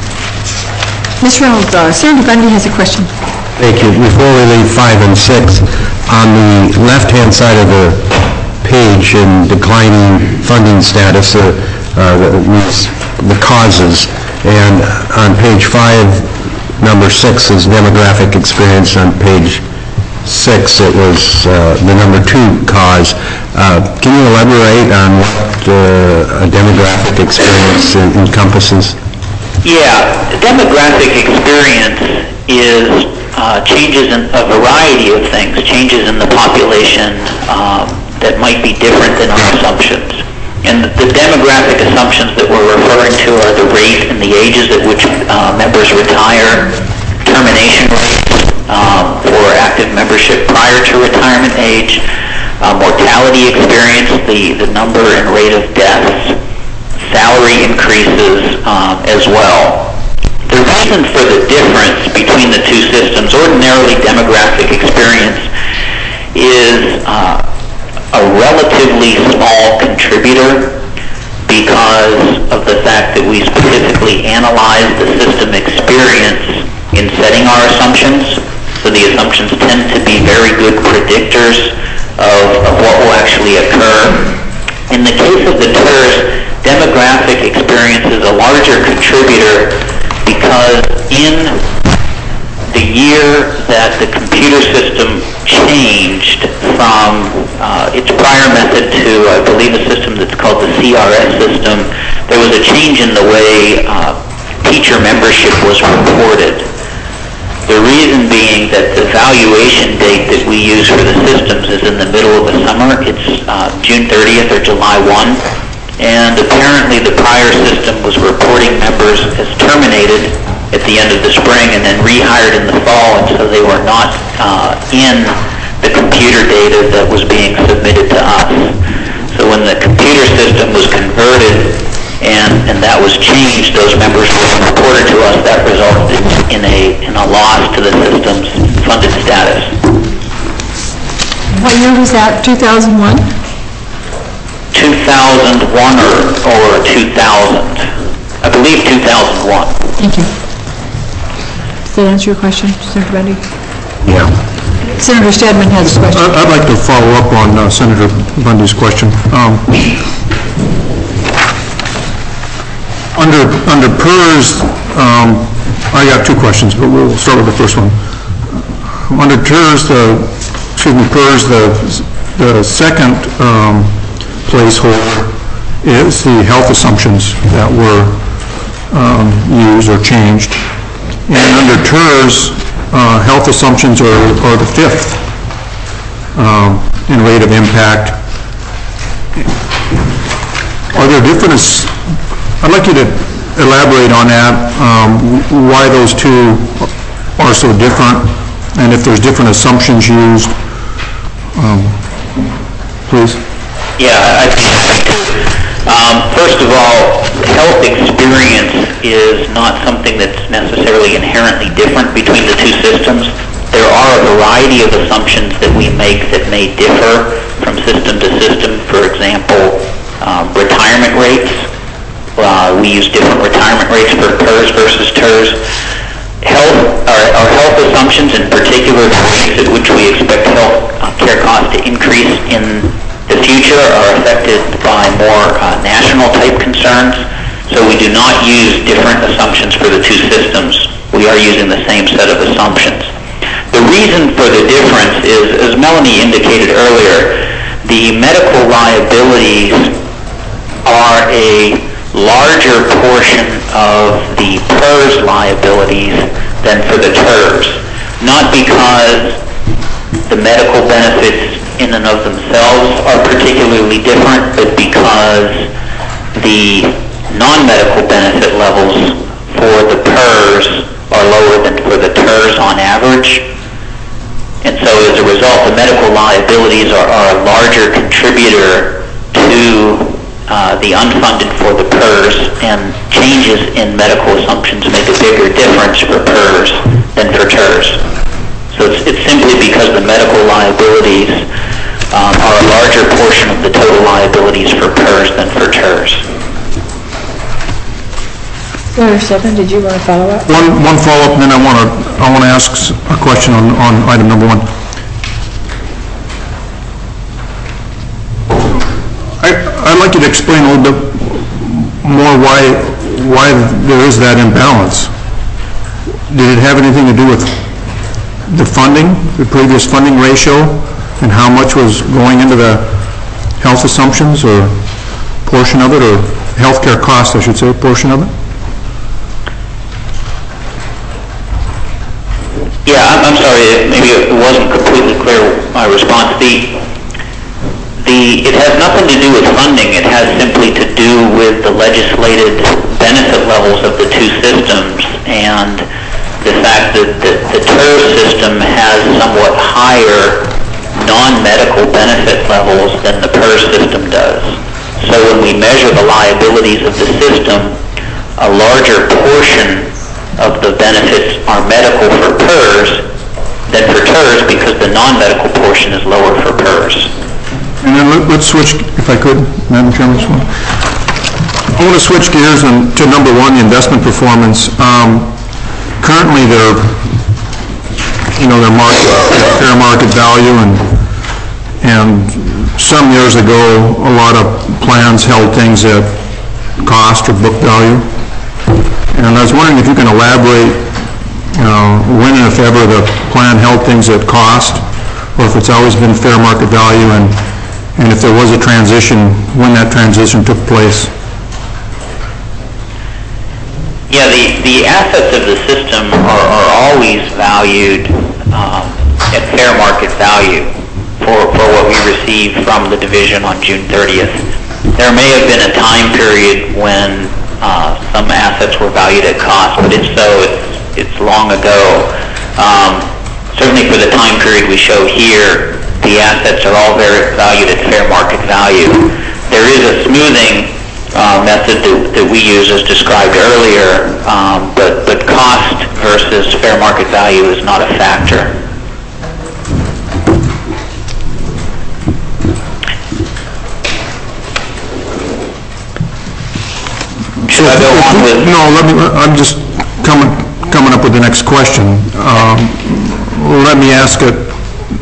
Miz Reynolds, uh, Senator Bundy has a question. Thank you. Before we leave five and six, on the left-hand side of the page in declining funding status, uh, uh, the, the causes, and on page five, number six is demographic experience. On page six, it was uh, the number two cause. Uh, can you elaborate on what uh, a demographic experience encompasses? Yeah, demographic experience is uh, changes in a variety of things, changes in the population um, that might be different than our assumptions. And the demographic assumptions that we're referring to are the rate and the ages at which uh, members retire, termination rates um, for active membership prior to retirement age, uh, mortality experience, the, the number and rate of deaths, salary increases um, as well. The reason for the difference between the two systems, ordinarily demographic experience is uh, a relatively small contributor because of the fact that we specifically analyze the system experience in setting our assumptions. So the assumptions tend to be very good predictors of, of what will actually occur. In the case of the T E R S, demographic experience is a larger contributor because in the year that the computer system changed from uh, its prior method to, I believe, a system that's called the C R S system, there was a change in the way uh, teacher membership was reported. The reason being that the valuation date that we use for the systems is in the middle of the summer. It's uh, June thirtieth or July first, and apparently the prior system was reporting members as terminated at the end of the spring and then rehired in the fall, and so they were not uh, in the computer data that was being submitted to us. So when the computer system was converted and, and that was changed, those members were reported to us. That resulted in a, in a loss to the system's funded status. What year was that, two thousand one? two thousand one or, or two thousand. I believe two thousand one. Thank you. Does that answer your question, Senator Bundy? Yeah. Senator Stedman has a question. I- I'd like to follow up on uh, Senator Bundy's question. Um, Under, under PERS, um, I got two questions, but we'll start with the first one. Under PERS, the, excuse me, PERS, the, the second um, placeholder is the health assumptions that were um, used or changed. And under TERS, uh, health assumptions are, are the fifth um, in rate of impact. Are there different, I'd like you to elaborate on that, um, why those two are so different, and if there's different assumptions used, um, please. Yeah, I think, um, first of all, health experience is not something that's necessarily inherently different between the two systems. There are a variety of assumptions that we make that may differ from system to system. For example, um, retirement rates. Uh, we use different retirement rates for PERS versus TERS. Health, our, our health assumptions, in particular, the rates at which we expect health uh, care costs to increase in the future, are affected by more uh, national type concerns. So we do not use different assumptions for the two systems. We are using the same set of assumptions. The reason for the difference is, as Melanie indicated earlier, the medical liabilities are a larger portion of the PERS liabilities than for the TERS. Not because the medical benefits in and of themselves are particularly different, but because the non-medical benefit levels for the PERS are lower than for the TERS on average. And so as a result, the medical liabilities are, are a larger contributor to uh, the unfunded for the PERS, and changes in medical assumptions make a bigger difference for PERS than for TERS. So it's, it's simply because the medical liabilities um, are a larger portion of the total liabilities for PERS than for TERS. Senator Stedman, did you want to follow up? One, one follow-up, and then I want to, I want to ask a question on, on item number one. I, I'd like you to explain a little bit more why, why there is that imbalance. Did it have anything to do with the funding, the previous funding ratio, and how much was going into the health assumptions, or portion of it, or healthcare cost, I should say, portion of it? Yeah, I'm, I'm sorry, maybe it wasn't completely clear, my response. The, the, it has nothing to do with funding. It has simply to do with the legislated benefit levels of the two systems, and the fact that the, the TERS system has somewhat higher non-medical benefit levels than the PERS system does. So when we measure the liabilities of the system, a larger portion of the benefits are medical for PERS than for TERS, because the non-medical portion is lower for PERS. And then let, let's switch, if I could, Madam Chairman. I want to switch gears and, to number one, the investment performance. Um, currently, they're, you know, their market, fair market value, and and some years ago, a lot of plans held things at cost or book value. And I was wondering if you can elaborate, you know, when and if ever the plan held things at cost, or if it's always been fair market value, and, and if there was a transition, when that transition took place. Yeah, the, the assets of the system are, are always valued um, at fair market value for, for what we received from the division on June thirtieth. There may have been a time period when Uh, some assets were valued at cost, but if so, it's, it's long ago. Um, certainly for the time period we show here, the assets are all very valued at fair market value. There is a smoothing uh, method that, that we use as described earlier, um, but, but cost versus fair market value is not a factor. Should I go on with? No, let me, I'm just coming, coming up with the next question. Um, let me ask it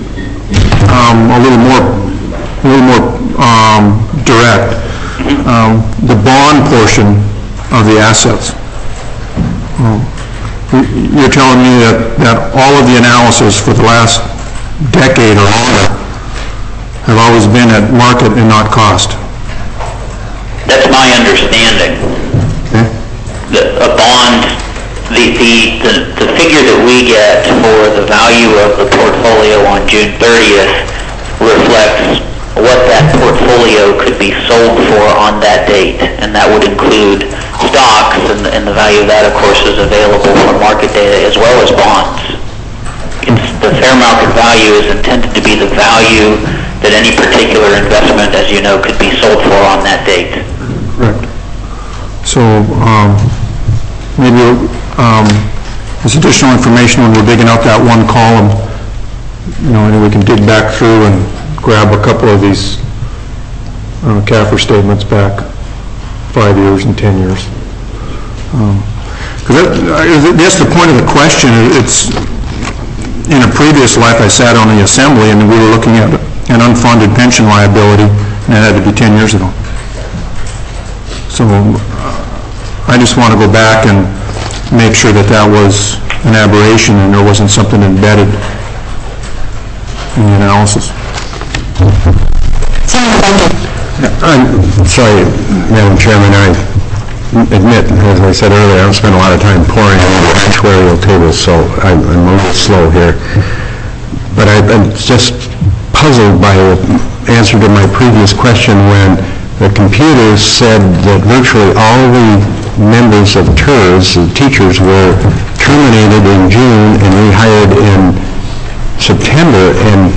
um, a little more, a little more um, direct. Um, The bond portion of the assets. Um, You're telling me that, that all of the analysis for the last decade or longer have always been at market and not cost? That's my understanding. Okay. The, a bond, the, the, the, the figure that we get for the value of the portfolio on June thirtieth reflects what that portfolio could be sold for on that date, and that would include stocks, and, and the value of that, of course, is available for market data as well as bonds. It's, the fair market value is intended to be the value that any particular investment, as you know, could be sold for on that date. Correct. So, um, maybe, um, this additional information when we're digging out that one column, you know, and we can dig back through and grab a couple of these, uh, C A F R statements back five years and ten years. Um, 'cause that, I- that's the point of the question. It's, in a previous life, I sat on the assembly and we were looking at an unfunded pension liability, and that had to be ten years ago. So, uh, I just want to go back and make sure that that was an aberration and there wasn't something embedded in the analysis. I'm sorry, Madam Chairman, I admit, as I said earlier, I don't spend a lot of time pouring over actuarial tables, so I'm I'm a little slow here. But I've been just puzzled by the answer to my previous question when the computers said that virtually all the members of T E R S, the teachers, were terminated in June and rehired in September, and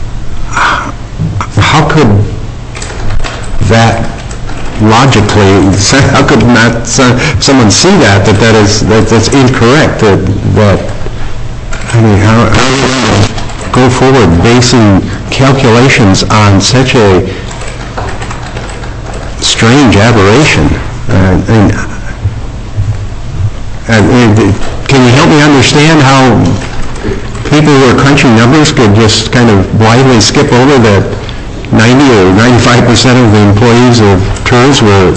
how could that logically, how could not someone see that, that that is, that that's incorrect, that, that, I mean, how, how do you go forward basing calculations on such a strange aberration? Uh, and, and, and can you help me understand how people who are crunching numbers could just kind of blindly skip over that ninety or ninety-five percent of the employees of T E R S were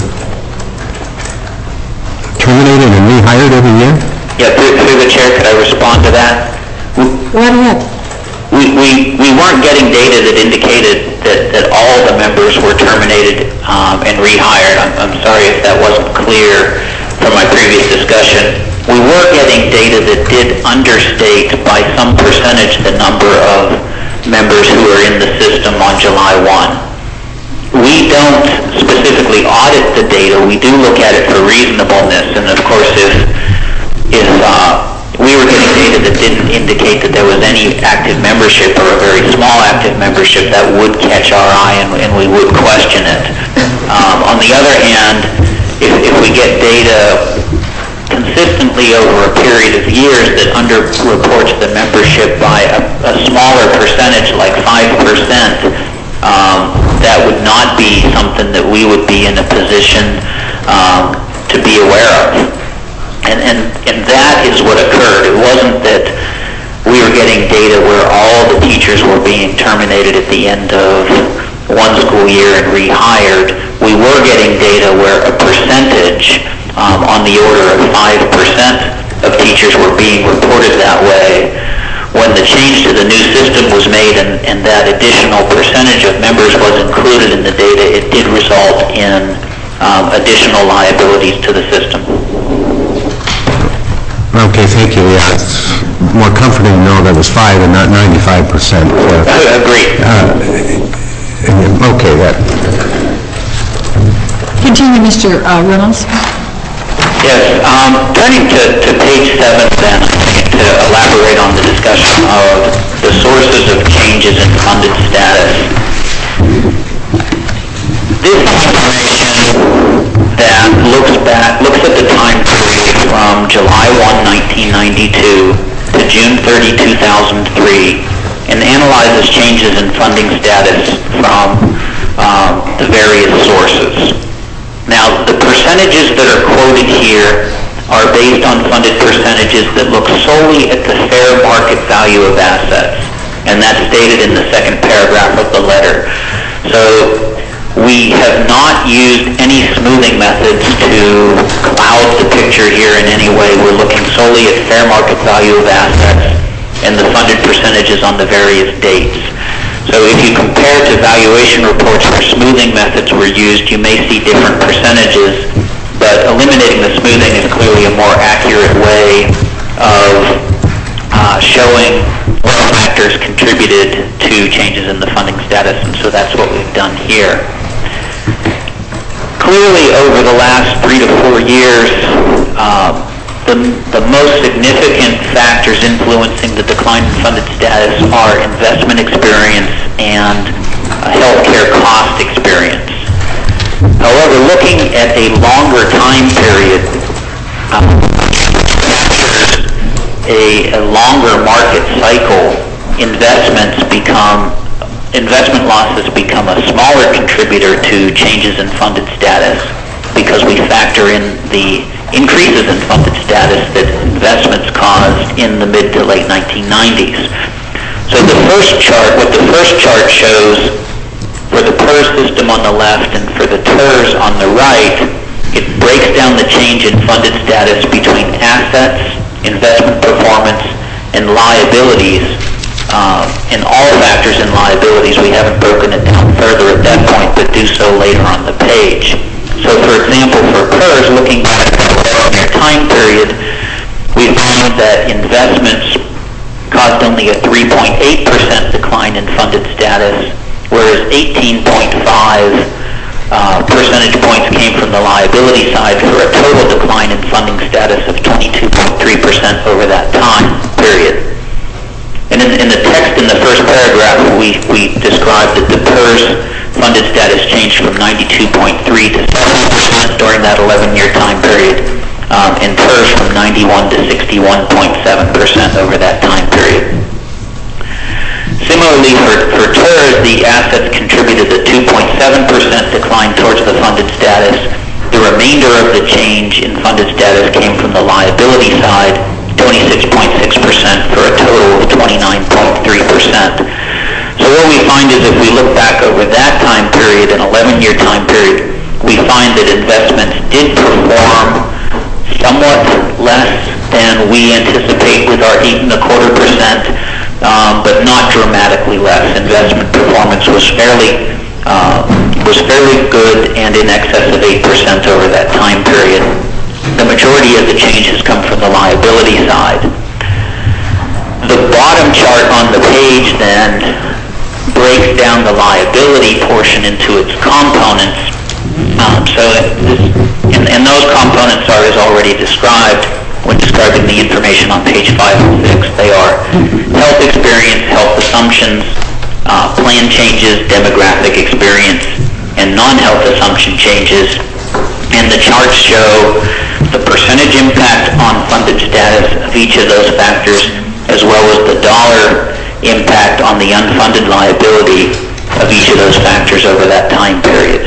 terminated and rehired every year? Yeah, through, through the chair, could I respond to that? Go ahead. We, we, we weren't getting data that indicated that, that all the members were terminated um, and rehired. I'm, I'm sorry if that wasn't clear from my previous discussion. We were getting data that did understate by some percentage the number of members who are in the system on July first. We don't specifically audit the data. We do look at it for reasonableness, and of course if, if uh, we were getting data that didn't indicate that there was any active membership or a very small active membership, that would catch our eye and, and we would question it. Um, on the other hand, if, if we get data consistently over a period of years that underreports the membership by a, a smaller percentage, like five percent, um, that would not be something that we would be in a position um, to be aware of. And, and, and that is what occurred. It wasn't that we were getting data where all the teachers were being terminated at the end of one school year and rehired. We were getting data where a percentage Um, on the order of five percent of teachers were being reported that way. When the change to the new system was made and, and that additional percentage of members was included in the data, it did result in um, additional liabilities to the system. Okay, thank you. Yeah, it's more comforting to know that it was five and not ninety-five percent. Uh, Agreed. Uh, okay, that. Continue, Mister uh, Reynolds. Yes, um, turning to, to page seven then, to elaborate on the discussion of the sources of changes in funded status. This information that looks back, looks at the time period from July first, nineteen ninety-two to June thirtieth, two thousand three, and analyzes changes in funding status from um, the various sources. Now, the percentages that are quoted here are based on funded percentages that look solely at the fair market value of assets. and that's stated in the second paragraph of the letter. So we have not used any smoothing methods to cloud the picture here in any way. We're looking solely at fair market value of assets and the funded percentages on the various dates. So if you compare to valuation reports where smoothing methods were used, you may see different percentages, but eliminating the smoothing is clearly a more accurate way of uh, showing what factors contributed to changes in the funding status, and so that's what we've done here. Clearly, over the last three to four years, uh, the, the most significant factors influencing the decline in funded status are investment experience and uh, healthcare cost experience. However, looking at a longer time period, um, a, a longer market cycle, investments become, investment losses become a smaller contributor to changes in funded status because we factor in the increases in funded status that investments caused in the mid to late nineteen nineties. So the first chart, what the first chart shows for the P E R S system on the left and for the T E R S on the right, it breaks down the change in funded status between assets, investment performance, and liabilities. Uh, in all factors in liabilities, we haven't broken it down further at that point, but do so later on the page. So for example, for P E R S, looking at a time period, we found that investments caused only a three point eight percent decline in funded status, whereas eighteen point five uh, percentage points came from the liability side for a total decline in funding status of twenty-two point three percent over that time period. And in, in the text in the first paragraph, we, we described that the P E R S funded status changed from ninety-two point three to seventy percent during that eleven-year time period, um, and P E R S from ninety-one to sixty-one point seven percent over that time period. Similarly, for, for T E R S, the assets contributed a two point seven percent decline towards the funded status. The remainder of the change in funded status came from the liability side, twenty-six point six percent for a total of twenty-nine point three percent. So what we find is if we look back over that time period, an eleven-year time period, we find that investments did perform somewhat less than we anticipate with our eight and a quarter percent, um, but not dramatically less. Investment performance was fairly uh, was fairly good and in excess of eight percent over that time period. The majority of the change has come from the liability side. The bottom chart on the page then breaks down the liability portion into its components. Um, so this, and, and those components are as already described when describing the information on page five and six. They are health experience, health assumptions, uh, plan changes, demographic experience, and non-health assumption changes. And the charts show the percentage impact on funded status of each of those factors, as well as the dollar impact on the unfunded liability of each of those factors over that time period.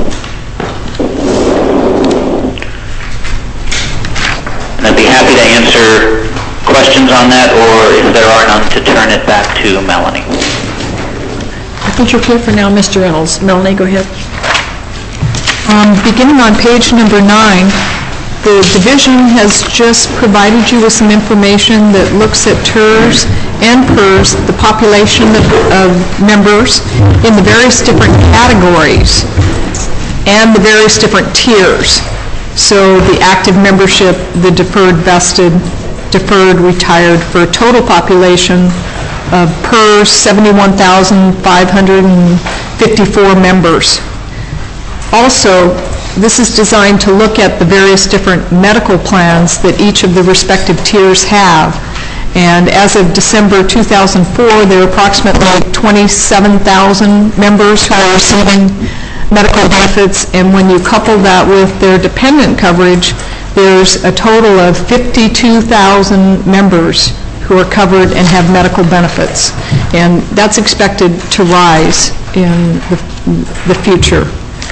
And I'd be happy to answer questions on that, or if there are none, to turn it back to Melanie. I think you're clear for now, Mister Reynolds. Melanie, go ahead. Um, beginning on page number nine, the division has just provided you with some information that looks at T E R S and P E R S, the population of, of members in the various different categories and the various different tiers. So the active membership, the deferred vested, deferred retired, for a total population of P E R S seventy-one thousand five hundred fifty-four members. Also, this is designed to look at the various different medical plans that each of the respective tiers have. And as of December two thousand four, there are approximately twenty-seven thousand members who are receiving medical benefits, and when you couple that with their dependent coverage, there's a total of fifty-two thousand members who are covered and have medical benefits. And that's expected to rise in the, the future.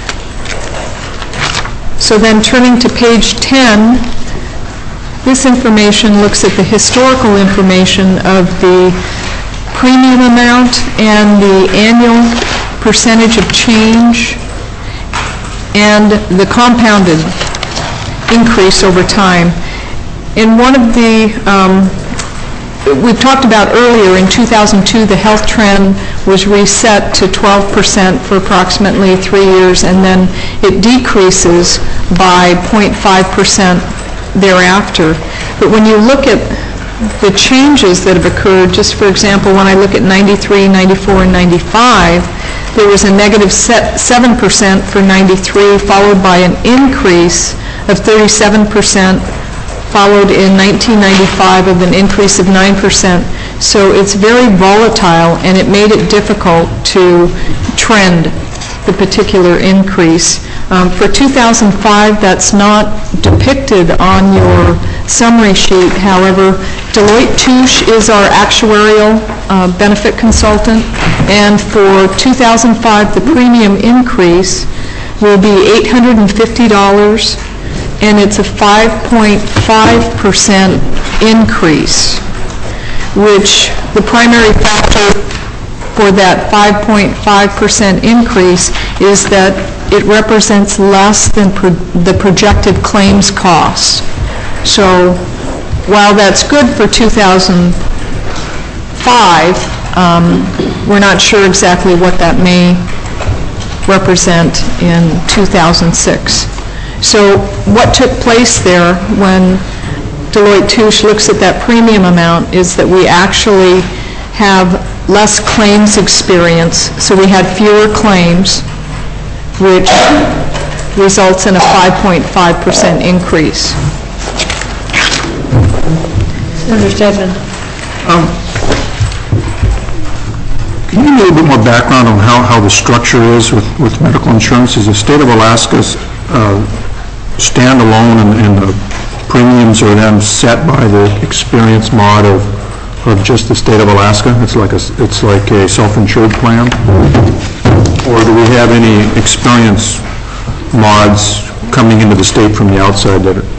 So then turning to page ten, this information looks at the historical information of the P premium amount and the annual percentage of change and the compounded increase over time. In one of the, um, we've talked about earlier, in two thousand two, the health trend was reset to twelve percent for approximately three years, and then it decreases by zero point five percent thereafter. But when you look at the changes that have occurred, just for example, when I look at ninety-three, ninety-four, and ninety-five, there was a negative seven percent for ninety-three, followed by an increase of thirty-seven percent, followed in nineteen ninety-five of an increase of nine percent. So it's very volatile, and it made it difficult to trend the particular increase. Um, for two thousand five, that's not depicted on your summary sheet. However, Deloitte Touche is our actuarial uh, benefit consultant, and for two thousand five, the premium increase will be eight hundred fifty dollars, and it's a five point five percent increase, which the primary factor for that five point five percent increase is that it represents less than pro the projected claims cost. So while that's good for two thousand five, um, we're not sure exactly what that may represent in two thousand six. So what took place there when Deloitte Touche looks at that premium amount is that we actually have less claims experience, so we had fewer claims, which results in a five point five percent increase. Senator Stedman. Um, Can you give me a little bit more background on how, how the structure is with, with medical insurance? Is the state of Alaska uh, standalone, and, and the premiums are then set by the experience mod of, of just the state of Alaska? It's like a, it's like a self-insured plan? Or do we have any experience mods coming into the state from the outside that are...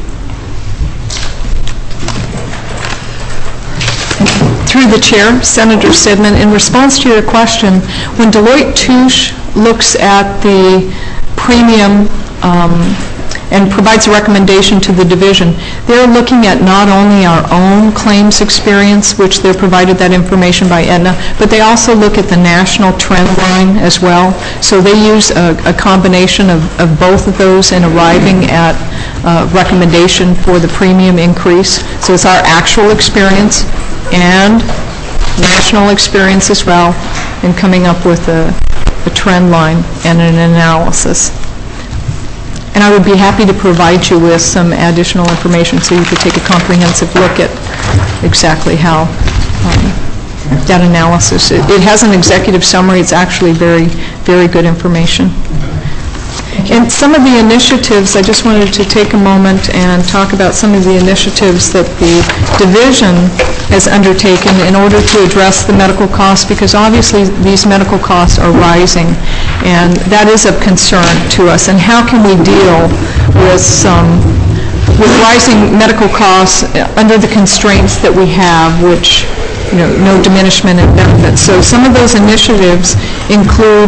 Through the chair, Senator Stedman, in response to your question, when Deloitte Touche looks at the premium um, and provides a recommendation to the division, they're looking at not only our own claims experience, which they're provided that information by Aetna, but they also look at the national trend line as well. So they use a, a combination of, of both of those in arriving at a recommendation for the premium increase. So it's our actual experience and national experience as well, and coming up with a, a trend line and an analysis. And I would be happy to provide you with some additional information so you could take a comprehensive look at exactly how um, that analysis. It, it has an executive summary. It's actually very, very good information. And some of the initiatives, I just wanted to take a moment and talk about some of the initiatives that the division has undertaken in order to address the medical costs, because obviously these medical costs are rising, and that is of concern to us. And how can we deal with some with rising medical costs under the constraints that we have, which, you know, no diminishment in benefits. So some of those initiatives include,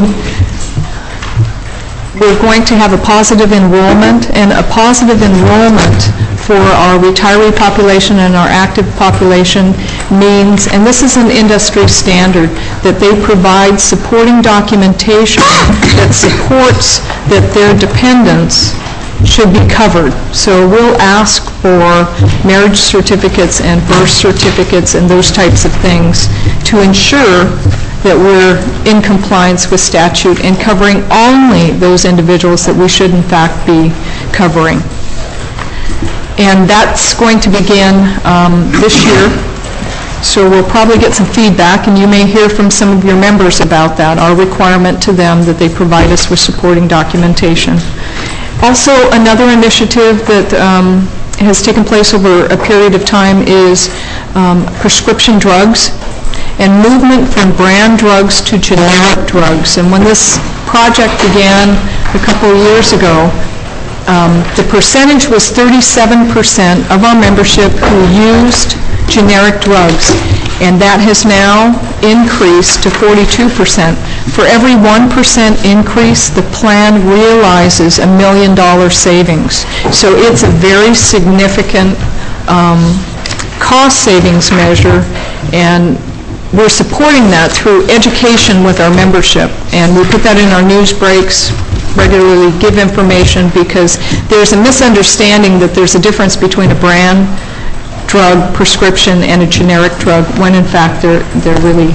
we're going to have a positive enrollment, and a positive enrollment for our retiree population and our active population means, and this is an industry standard, that they provide supporting documentation that supports that their dependents should be covered. So we'll ask for marriage certificates and birth certificates and those types of things to ensure that we're in compliance with statute and covering only those individuals that we should in fact be covering. And that's going to begin um, this year. So we'll probably get some feedback, and you may hear from some of your members about that, our requirement to them that they provide us with supporting documentation. Also, another initiative that um, has taken place over a period of time is um, prescription drugs and movement from brand drugs to generic drugs. And when this project began a couple of years ago, um, the percentage was thirty-seven percent of our membership who used generic drugs, and that has now increase to forty-two percent. For every one percent increase, the plan realizes a million dollar savings. So it's a very significant um, cost savings measure, and we're supporting that through education with our membership. And we put that in our news breaks, regularly give information, because there's a misunderstanding that there's a difference between a brand drug prescription and a generic drug, when in fact there, there really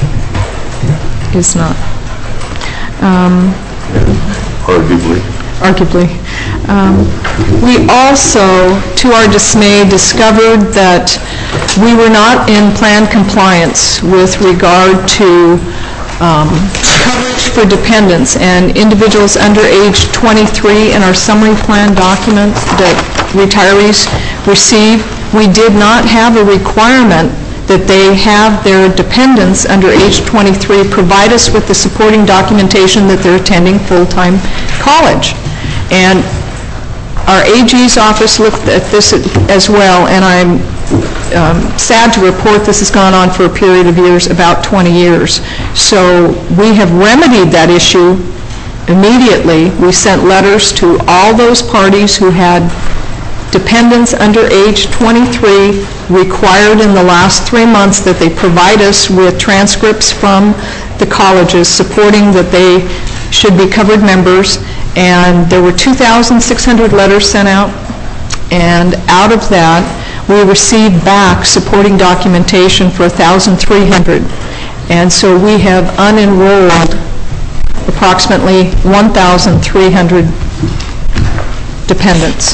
is not. Um, Arguably. Arguably. Um, we also, to our dismay, discovered that we were not in plan compliance with regard to um, coverage for dependents and individuals under age twenty-three in our summary plan document that retirees receive. We did not have a requirement that they have their dependents under age twenty-three provide us with the supporting documentation that they're attending full-time college. And our A G's office looked at this as well, and I'm um, sad to report this has gone on for a period of years, about twenty years. So we have remedied that issue immediately. We sent letters to all those parties who had dependents under age twenty-three, required in the last three months that they provide us with transcripts from the colleges supporting that they should be covered members. And there were two thousand six hundred letters sent out, and out of that we received back supporting documentation for one thousand three hundred. And so we have unenrolled approximately one thousand three hundred dependents.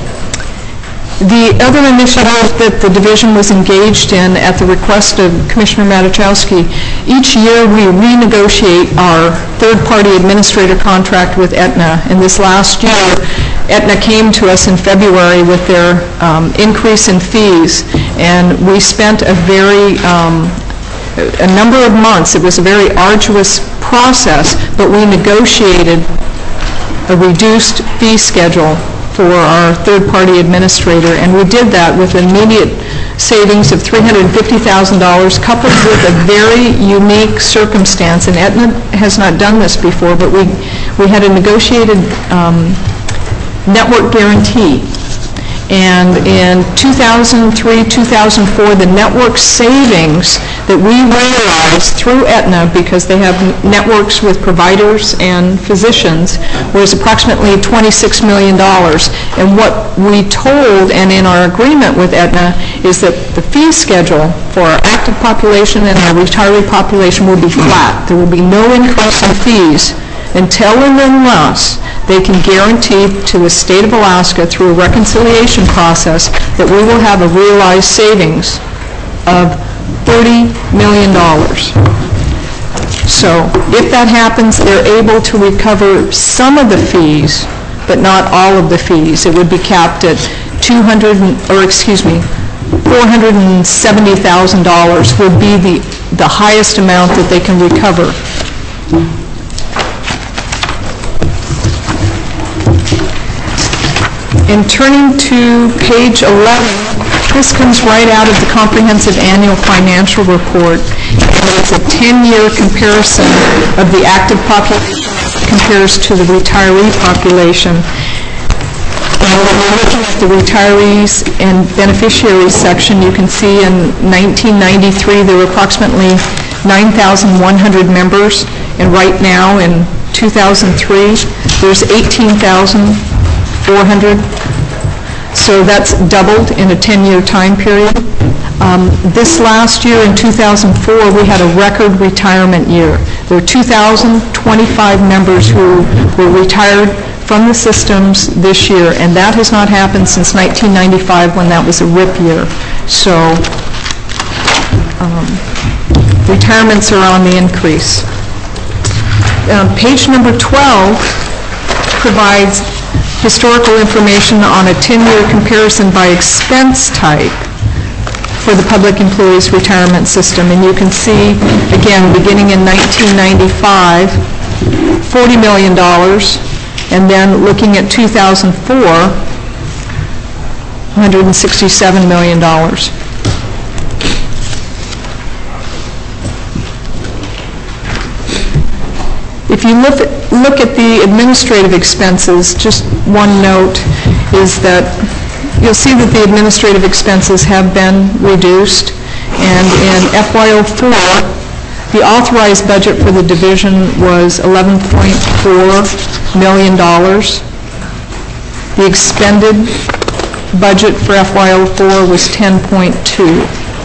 The other initiative that the division was engaged in at the request of Commissioner Matuszewski, each year we renegotiate our third-party administrator contract with Aetna. And this last year, Aetna came to us in February with their um, increase in fees, and we spent a very um, a number of months. It was a very arduous process, but we negotiated a reduced fee schedule for our third-party administrator, and we did that with immediate savings of three hundred fifty thousand dollars, coupled with a very unique circumstance, and Aetna has not done this before, but we, we had a negotiated um, network guarantee. And in two thousand three, two thousand four, the network savings that we realized through Aetna, because they have networks with providers and physicians, was approximately twenty-six million dollars. And what we told, and in our agreement with Aetna, is that the fee schedule for our active population and our retiree population will be flat. There will be no increase in fees until and unless they can guarantee to the state of Alaska through a reconciliation process that we will have a realized savings of thirty million dollars. So if that happens, they're able to recover some of the fees, but not all of the fees. It would be capped at two hundred, or excuse me, four hundred seventy thousand dollars would be the, the highest amount that they can recover. In turning to page eleven, this comes right out of the Comprehensive Annual Financial Report, and it's a ten-year comparison of the active population compares to the retiree population. And when we're looking at the retirees and beneficiaries section, you can see in nineteen ninety-three there were approximately nine thousand one hundred members, and right now in two thousand three there's eighteen thousand four hundred. So that's doubled in a ten-year time period. Um, this last year, in two thousand four, we had a record retirement year. There were two thousand twenty-five members who were retired from the systems this year, and that has not happened since nineteen ninety-five, when that was a R I P year. So um, retirements are on the increase. Um, page number twelve provides historical information on a ten-year comparison by expense type for the public employees retirement system. And you can see, again, beginning in nineteen ninety-five, forty million dollars, and then looking at two thousand four, one hundred sixty-seven million dollars. If you look at, look at the administrative expenses, just one note is that you'll see that the administrative expenses have been reduced, and in F Y oh four, the authorized budget for the division was eleven point four million dollars. The expended budget for F Y oh four was ten point two.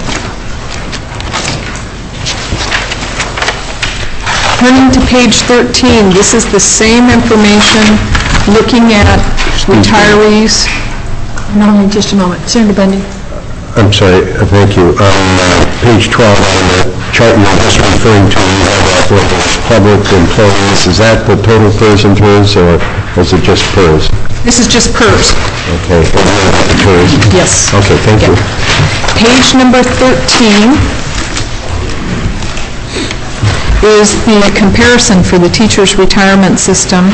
Turning to page thirteen, this is the same information looking at retirees. No, just a moment. Senator Bundy. I'm sorry, uh, thank you. On uh, page twelve, on the chart you're just referring to, you have uh, for the public employees, is that the total PERS and TERS, or is it just PERS? This is just PERS. Okay, and then the TERS? Yes. Okay, thank you. Page number thirteen is the comparison for the teacher's retirement system.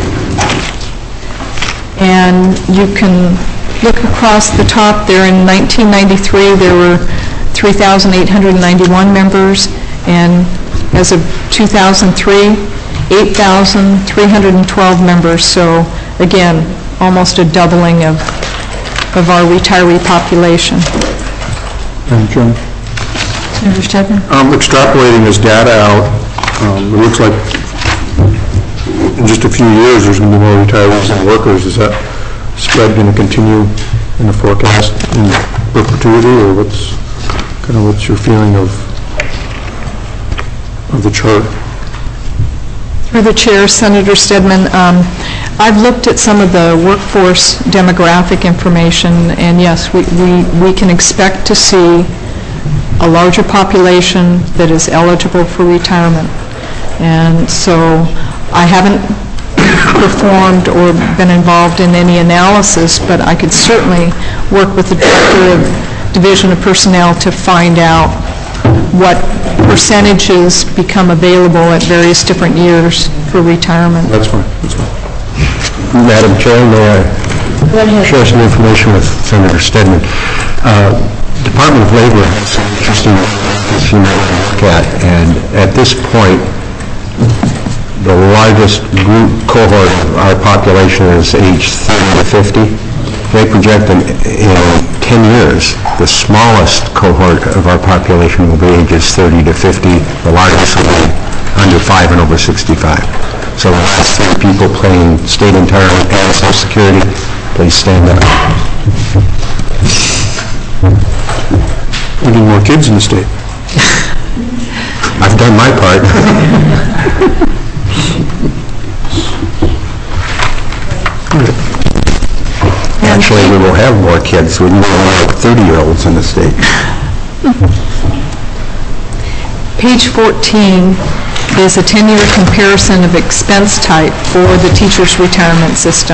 And you can look across the top there. In nineteen ninety-three, there were three thousand eight hundred ninety-one members, and as of two thousand three, eight thousand three hundred twelve members. So again, almost a doubling of, of our retiree population. Madam Chairman? Senator Stedman. Um, extrapolating this data out, um, it looks like in just a few years there's going to be more retirees than workers. Is that spread going to continue in the forecast in perpetuity, or what's kind of what's your feeling of of the chart? Through the chair, Senator Stedman, um, I've looked at some of the workforce demographic information, and yes, we, we, we can expect to see a larger population that is eligible for retirement. And so I haven't performed or been involved in any analysis, but I could certainly work with the Director of Division of Personnel to find out what percentages become available at various different years for retirement. That's fine. That's fine. Madam Chair, may I share some information with Senator Stedman? Uh, Department of Labor has some interesting numbers you might look at, and at this point, the largest group cohort of our population is age thirty to fifty. They project in, in ten years, the smallest cohort of our population will be ages thirty to fifty. The largest will be under five and over sixty-five. So the last three people paying state entirely and Social Security, please stand up. We need more kids in the state. I've done my part. Actually, we will have more kids. We will have thirty-year-olds in the state. Page fourteen is a ten-year comparison of expense type for the teacher's retirement system.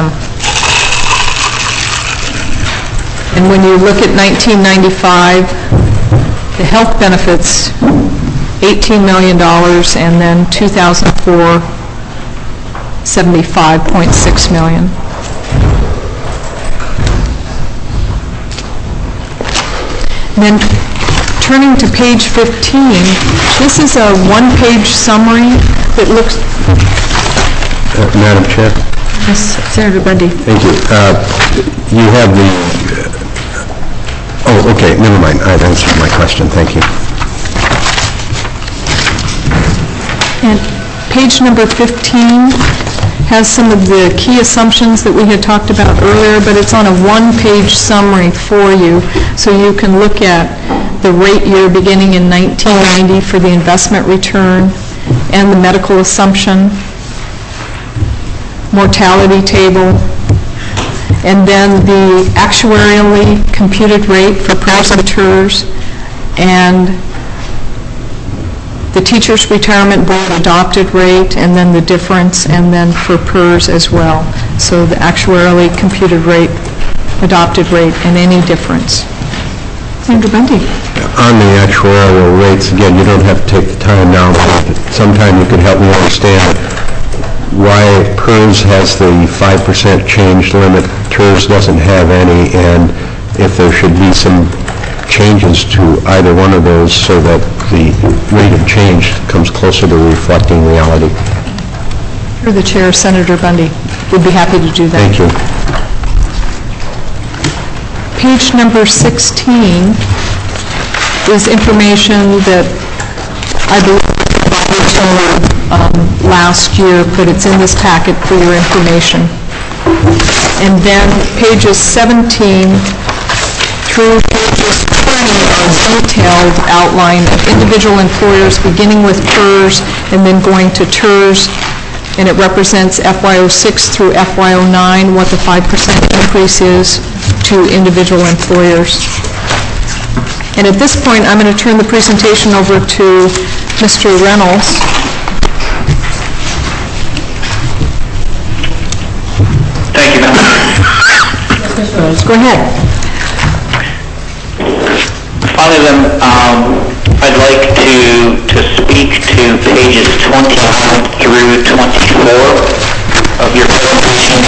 And when you look at nineteen ninety-five, the health benefits, eighteen million dollars, and then two thousand four, seventy-five point six million dollars. Then turning to page fifteen, this is a one-page summary that looks... Uh, Madam Chair? Yes, Senator Bundy. Thank you. Uh, you have the... Uh, oh, okay, never mind. I've answered my question. Thank you. And page number fifteen has some of the key assumptions that we had talked about earlier, but it's on a one-page summary for you, so you can look at the rate year beginning in nineteen ninety for the investment return and the medical assumption, mortality table, and then the actuarially computed rate for PERS and TERS, and the teacher's retirement board adopted rate, and then the difference, and then for PERS as well. So the actuarially computed rate, adopted rate, and any difference. Senator Bundy. On the actuarial rates, again, you don't have to take the time now, but sometime you could help me understand why PERS has the five percent change limit, TERS doesn't have any, and if there should be some changes to either one of those so that the rate of change comes closer to reflecting reality. Through the chair, Senator Bundy would be happy to do that. Thank you. Page number sixteen is information that I believe was provided um, last year, but it's in this packet for your information. And then pages seventeen through pages twenty are detailed outline of individual employers, beginning with P E R S and then going to T E R S, and it represents F Y oh six through F Y oh nine, what the five percent increase is to individual employers. And at this point, I'm going to turn the presentation over to Mister Reynolds. Thank you, ma'am. Mister Reynolds, go ahead. Finally, then, um, I'd like to to speak to pages twenty-one through twenty-four of your presentation,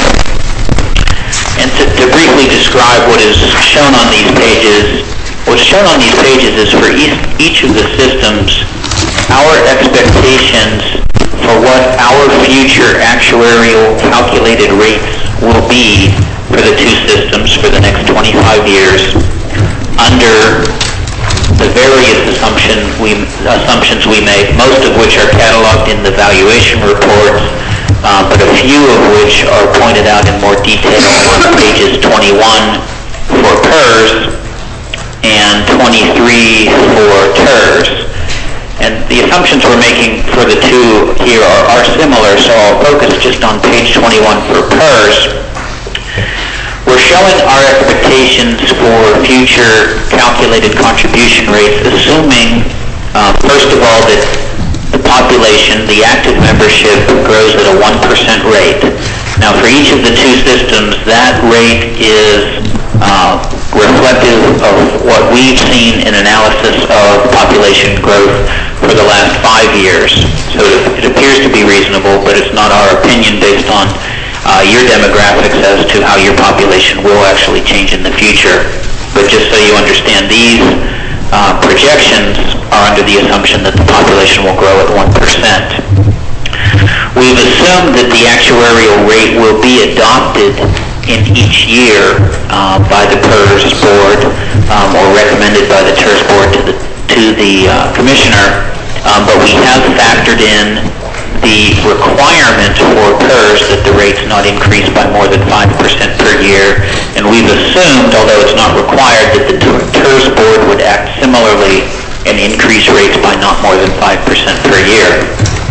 and to, to briefly describe what is shown on these pages. What's shown on these pages is for each, each of the systems, our expectations for what our future actuarial calculated rates will be for the two systems for the next twenty-five years under the various assumptions we, assumptions we make, most of which are cataloged in the valuation reports, uh, but a few of which are pointed out in more detail on pages twenty-one for P E R S and twenty-three for T E R S. And the assumptions we're making for the two here are, are similar, so I'll focus just on page twenty-one for P E R S. We're showing our expectations for future calculated contribution rates, assuming, uh, first of all, that the population, the active membership, grows at a one percent rate. Now, for each of the two systems, that rate is uh, reflective of what we've seen in analysis of population growth for the last five years. So it, it appears to be reasonable, but it's not our opinion based on Uh, your demographics as to how your population will actually change in the future. But just so you understand, these uh, projections are under the assumption that the population will grow at one percent. We've assumed that the actuarial rate will be adopted in each year uh, by the P E R S board um, or recommended by the T E R S board to the, to the uh, commissioner, um, but we have factored in the requirement for P E R S that the rates not increase by more than five percent per year, and we've assumed, although it's not required, that the T E R S board would act similarly and increase rates by not more than five percent per year.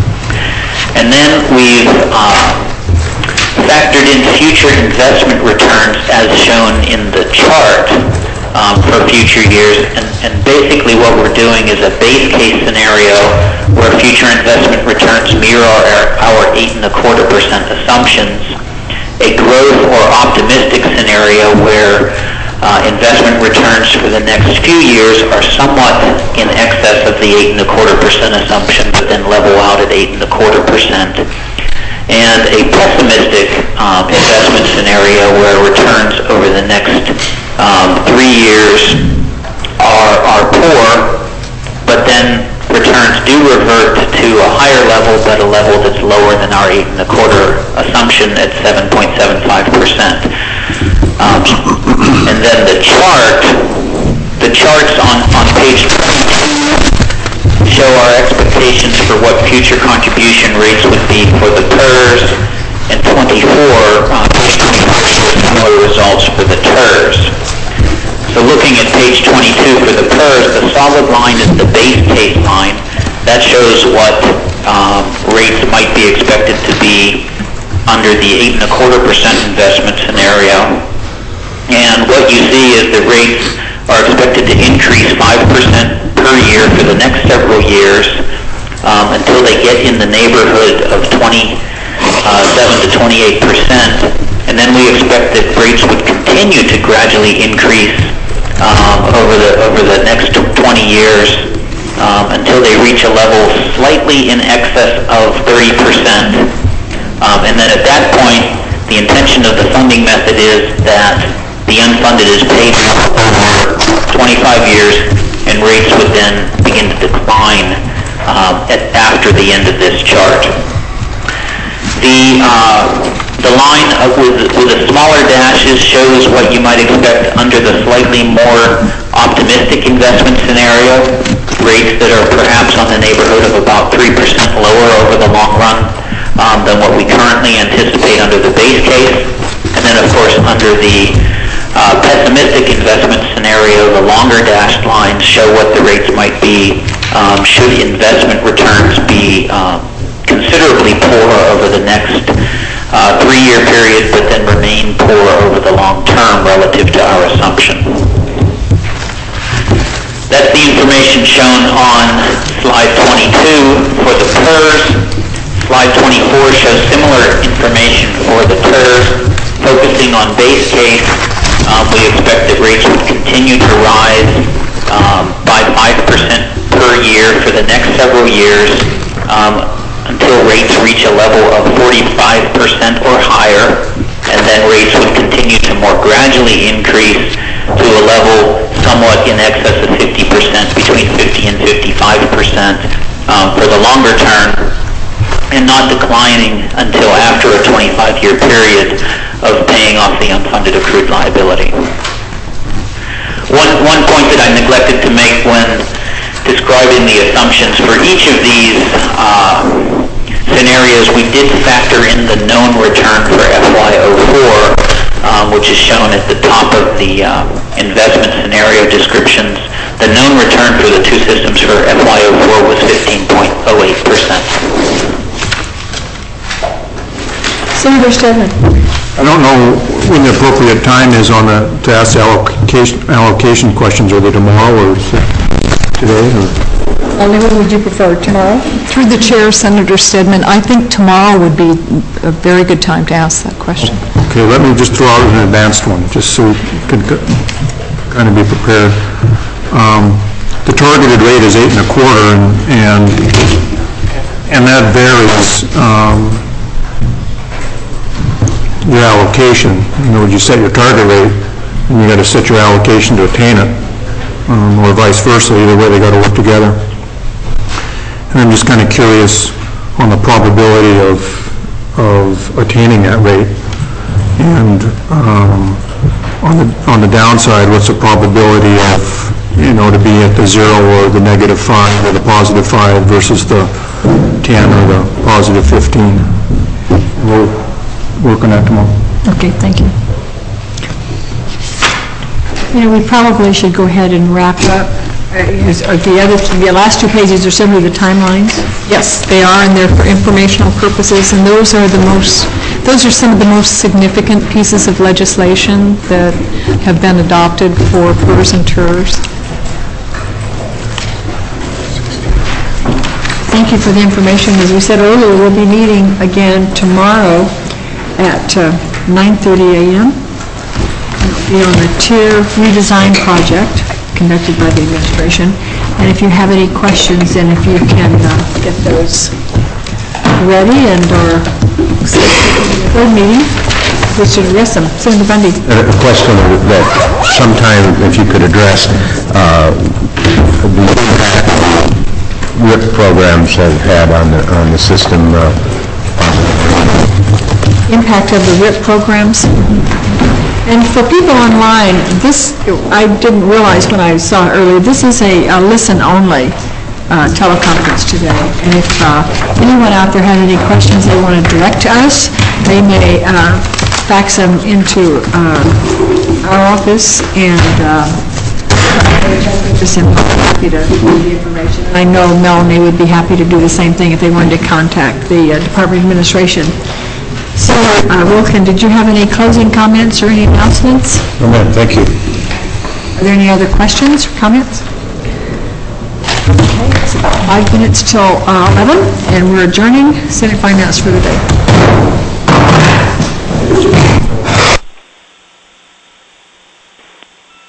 And then we've uh, factored in future investment returns as shown in the chart um, for future years, and, and basically what we're doing is a base case scenario where future investment returns mirror our, our eight and a quarter percent assumptions, a growth or optimistic scenario where uh, investment returns for the next few years are somewhat in excess of the eight and a quarter percent assumption, but then level out at eight and a quarter percent, and a pessimistic um, investment scenario where returns over the next um, three years are are poor, but then returns do revert to a higher level, but a level that's lower than our eight and a quarter assumption at seven point seven five percent. Um, and then the chart, the charts on, on page twenty-two show our expectations for what future contribution rates would be for the P E R S, and twenty-four, uh, page twenty-four shows similar results for the T E R S. So looking at page twenty-two for the P E R S, the solid line is the base case line. That shows what um, rates might be expected to be under the eight and a quarter percent investment scenario. And what you see is the rates are expected to increase five percent per year for the next several years um, until they get in the neighborhood of twenty-seven to twenty-eight percent. And then we expect that rates would continue to gradually increase um, over the over the next twenty years um, until they reach a level slightly in excess of thirty percent. Um, and then at that point, the intention of the funding method is that the unfunded is paid over twenty-five years, and rates would then begin to decline um, at, after the end of this chart. The, uh, the line of- with, with the smaller dashes shows what you might expect under the slightly more optimistic investment scenario, rates that are perhaps on the neighborhood of about three percent lower over the long run um, than what we currently anticipate under the base case. And then, of course, under the uh, pessimistic investment scenario, the longer dashed lines show what the rates might be um, should investment returns be um, considerably poor over the next uh, three-year period, but then remain poor over the long term relative to our assumption. That's the information shown on slide twenty-two for the P E R S. Slide twenty-four shows similar information for the T E R S. Focusing on base case, um, we expect that rates would continue to rise um, by five percent per year for the next several years um, until rates reach a level of forty-five percent or higher, and then rates would continue to more gradually increase to a level somewhat in excess of fifty percent, between fifty and fifty-five percent um, for the longer term, and not declining until after a twenty-five year period of paying off the unfunded accrued liability. One, one point that I neglected to make when describing the assumptions for each of these uh, scenarios, we did factor in the known return for F Y oh four, um, which is shown at the top of the uh, investment scenario descriptions. The known return for the two systems for F Y oh four was fifteen point oh eight percent. Senator Stedman. I don't know when the appropriate time is on the, to ask the allocation, allocation questions. Are they tomorrow or is it today? Or? Only when would you prefer, tomorrow? Through the chair, Senator Stedman, I think tomorrow would be a very good time to ask that question. Okay, let me just throw out an advanced one, just so we can kind of be prepared. Um, the targeted rate is eight and a quarter, and and, and that varies um, your allocation. You know, you set your target rate, and you got to set your allocation to attain it, um, or vice versa. Either way, they got to work together. And I'm just kind of curious on the probability of of attaining that rate, and um, on the on the downside, what's the probability of, you know, to be at the zero or the negative five or the positive five versus the ten or the positive fifteen. We'll work on that tomorrow. Okay, thank you. You know, we probably should go ahead and wrap up. Uh, is- Are the other, the last two pages are simply the timelines? Yes, they are, and they're for informational purposes, and those are the most, those are some of the most significant pieces of legislation that have been adopted for P E R S and T E R S. Thank you for the information. As we said earlier, we'll be meeting again tomorrow at uh, nine thirty a m It'll be on the tier redesign project conducted by the administration. And if you have any questions, and if you can uh, get those ready and or third meeting, we should address them. Senator Bundy. A question that sometime, if you could address, uh, the impact R I P programs have had on the, on the system. Uh, Impact of the R I P programs. And for people online, this, I didn't realize when I saw it earlier, this is a, a listen-only uh, teleconference today. And if uh, anyone out there had any questions they want to direct to us, they may uh, fax them into uh, our office, and uh, I'm happy to give the information. I know Melanie would be happy to do the same thing if they wanted to contact the uh, Department of Administration. So, uh, Wilkin, did you have any closing comments or any announcements? No, ma'am, thank you. Are there any other questions or comments? Okay, it's about five minutes till uh, eleven, and we're adjourning Senate Finance for the day.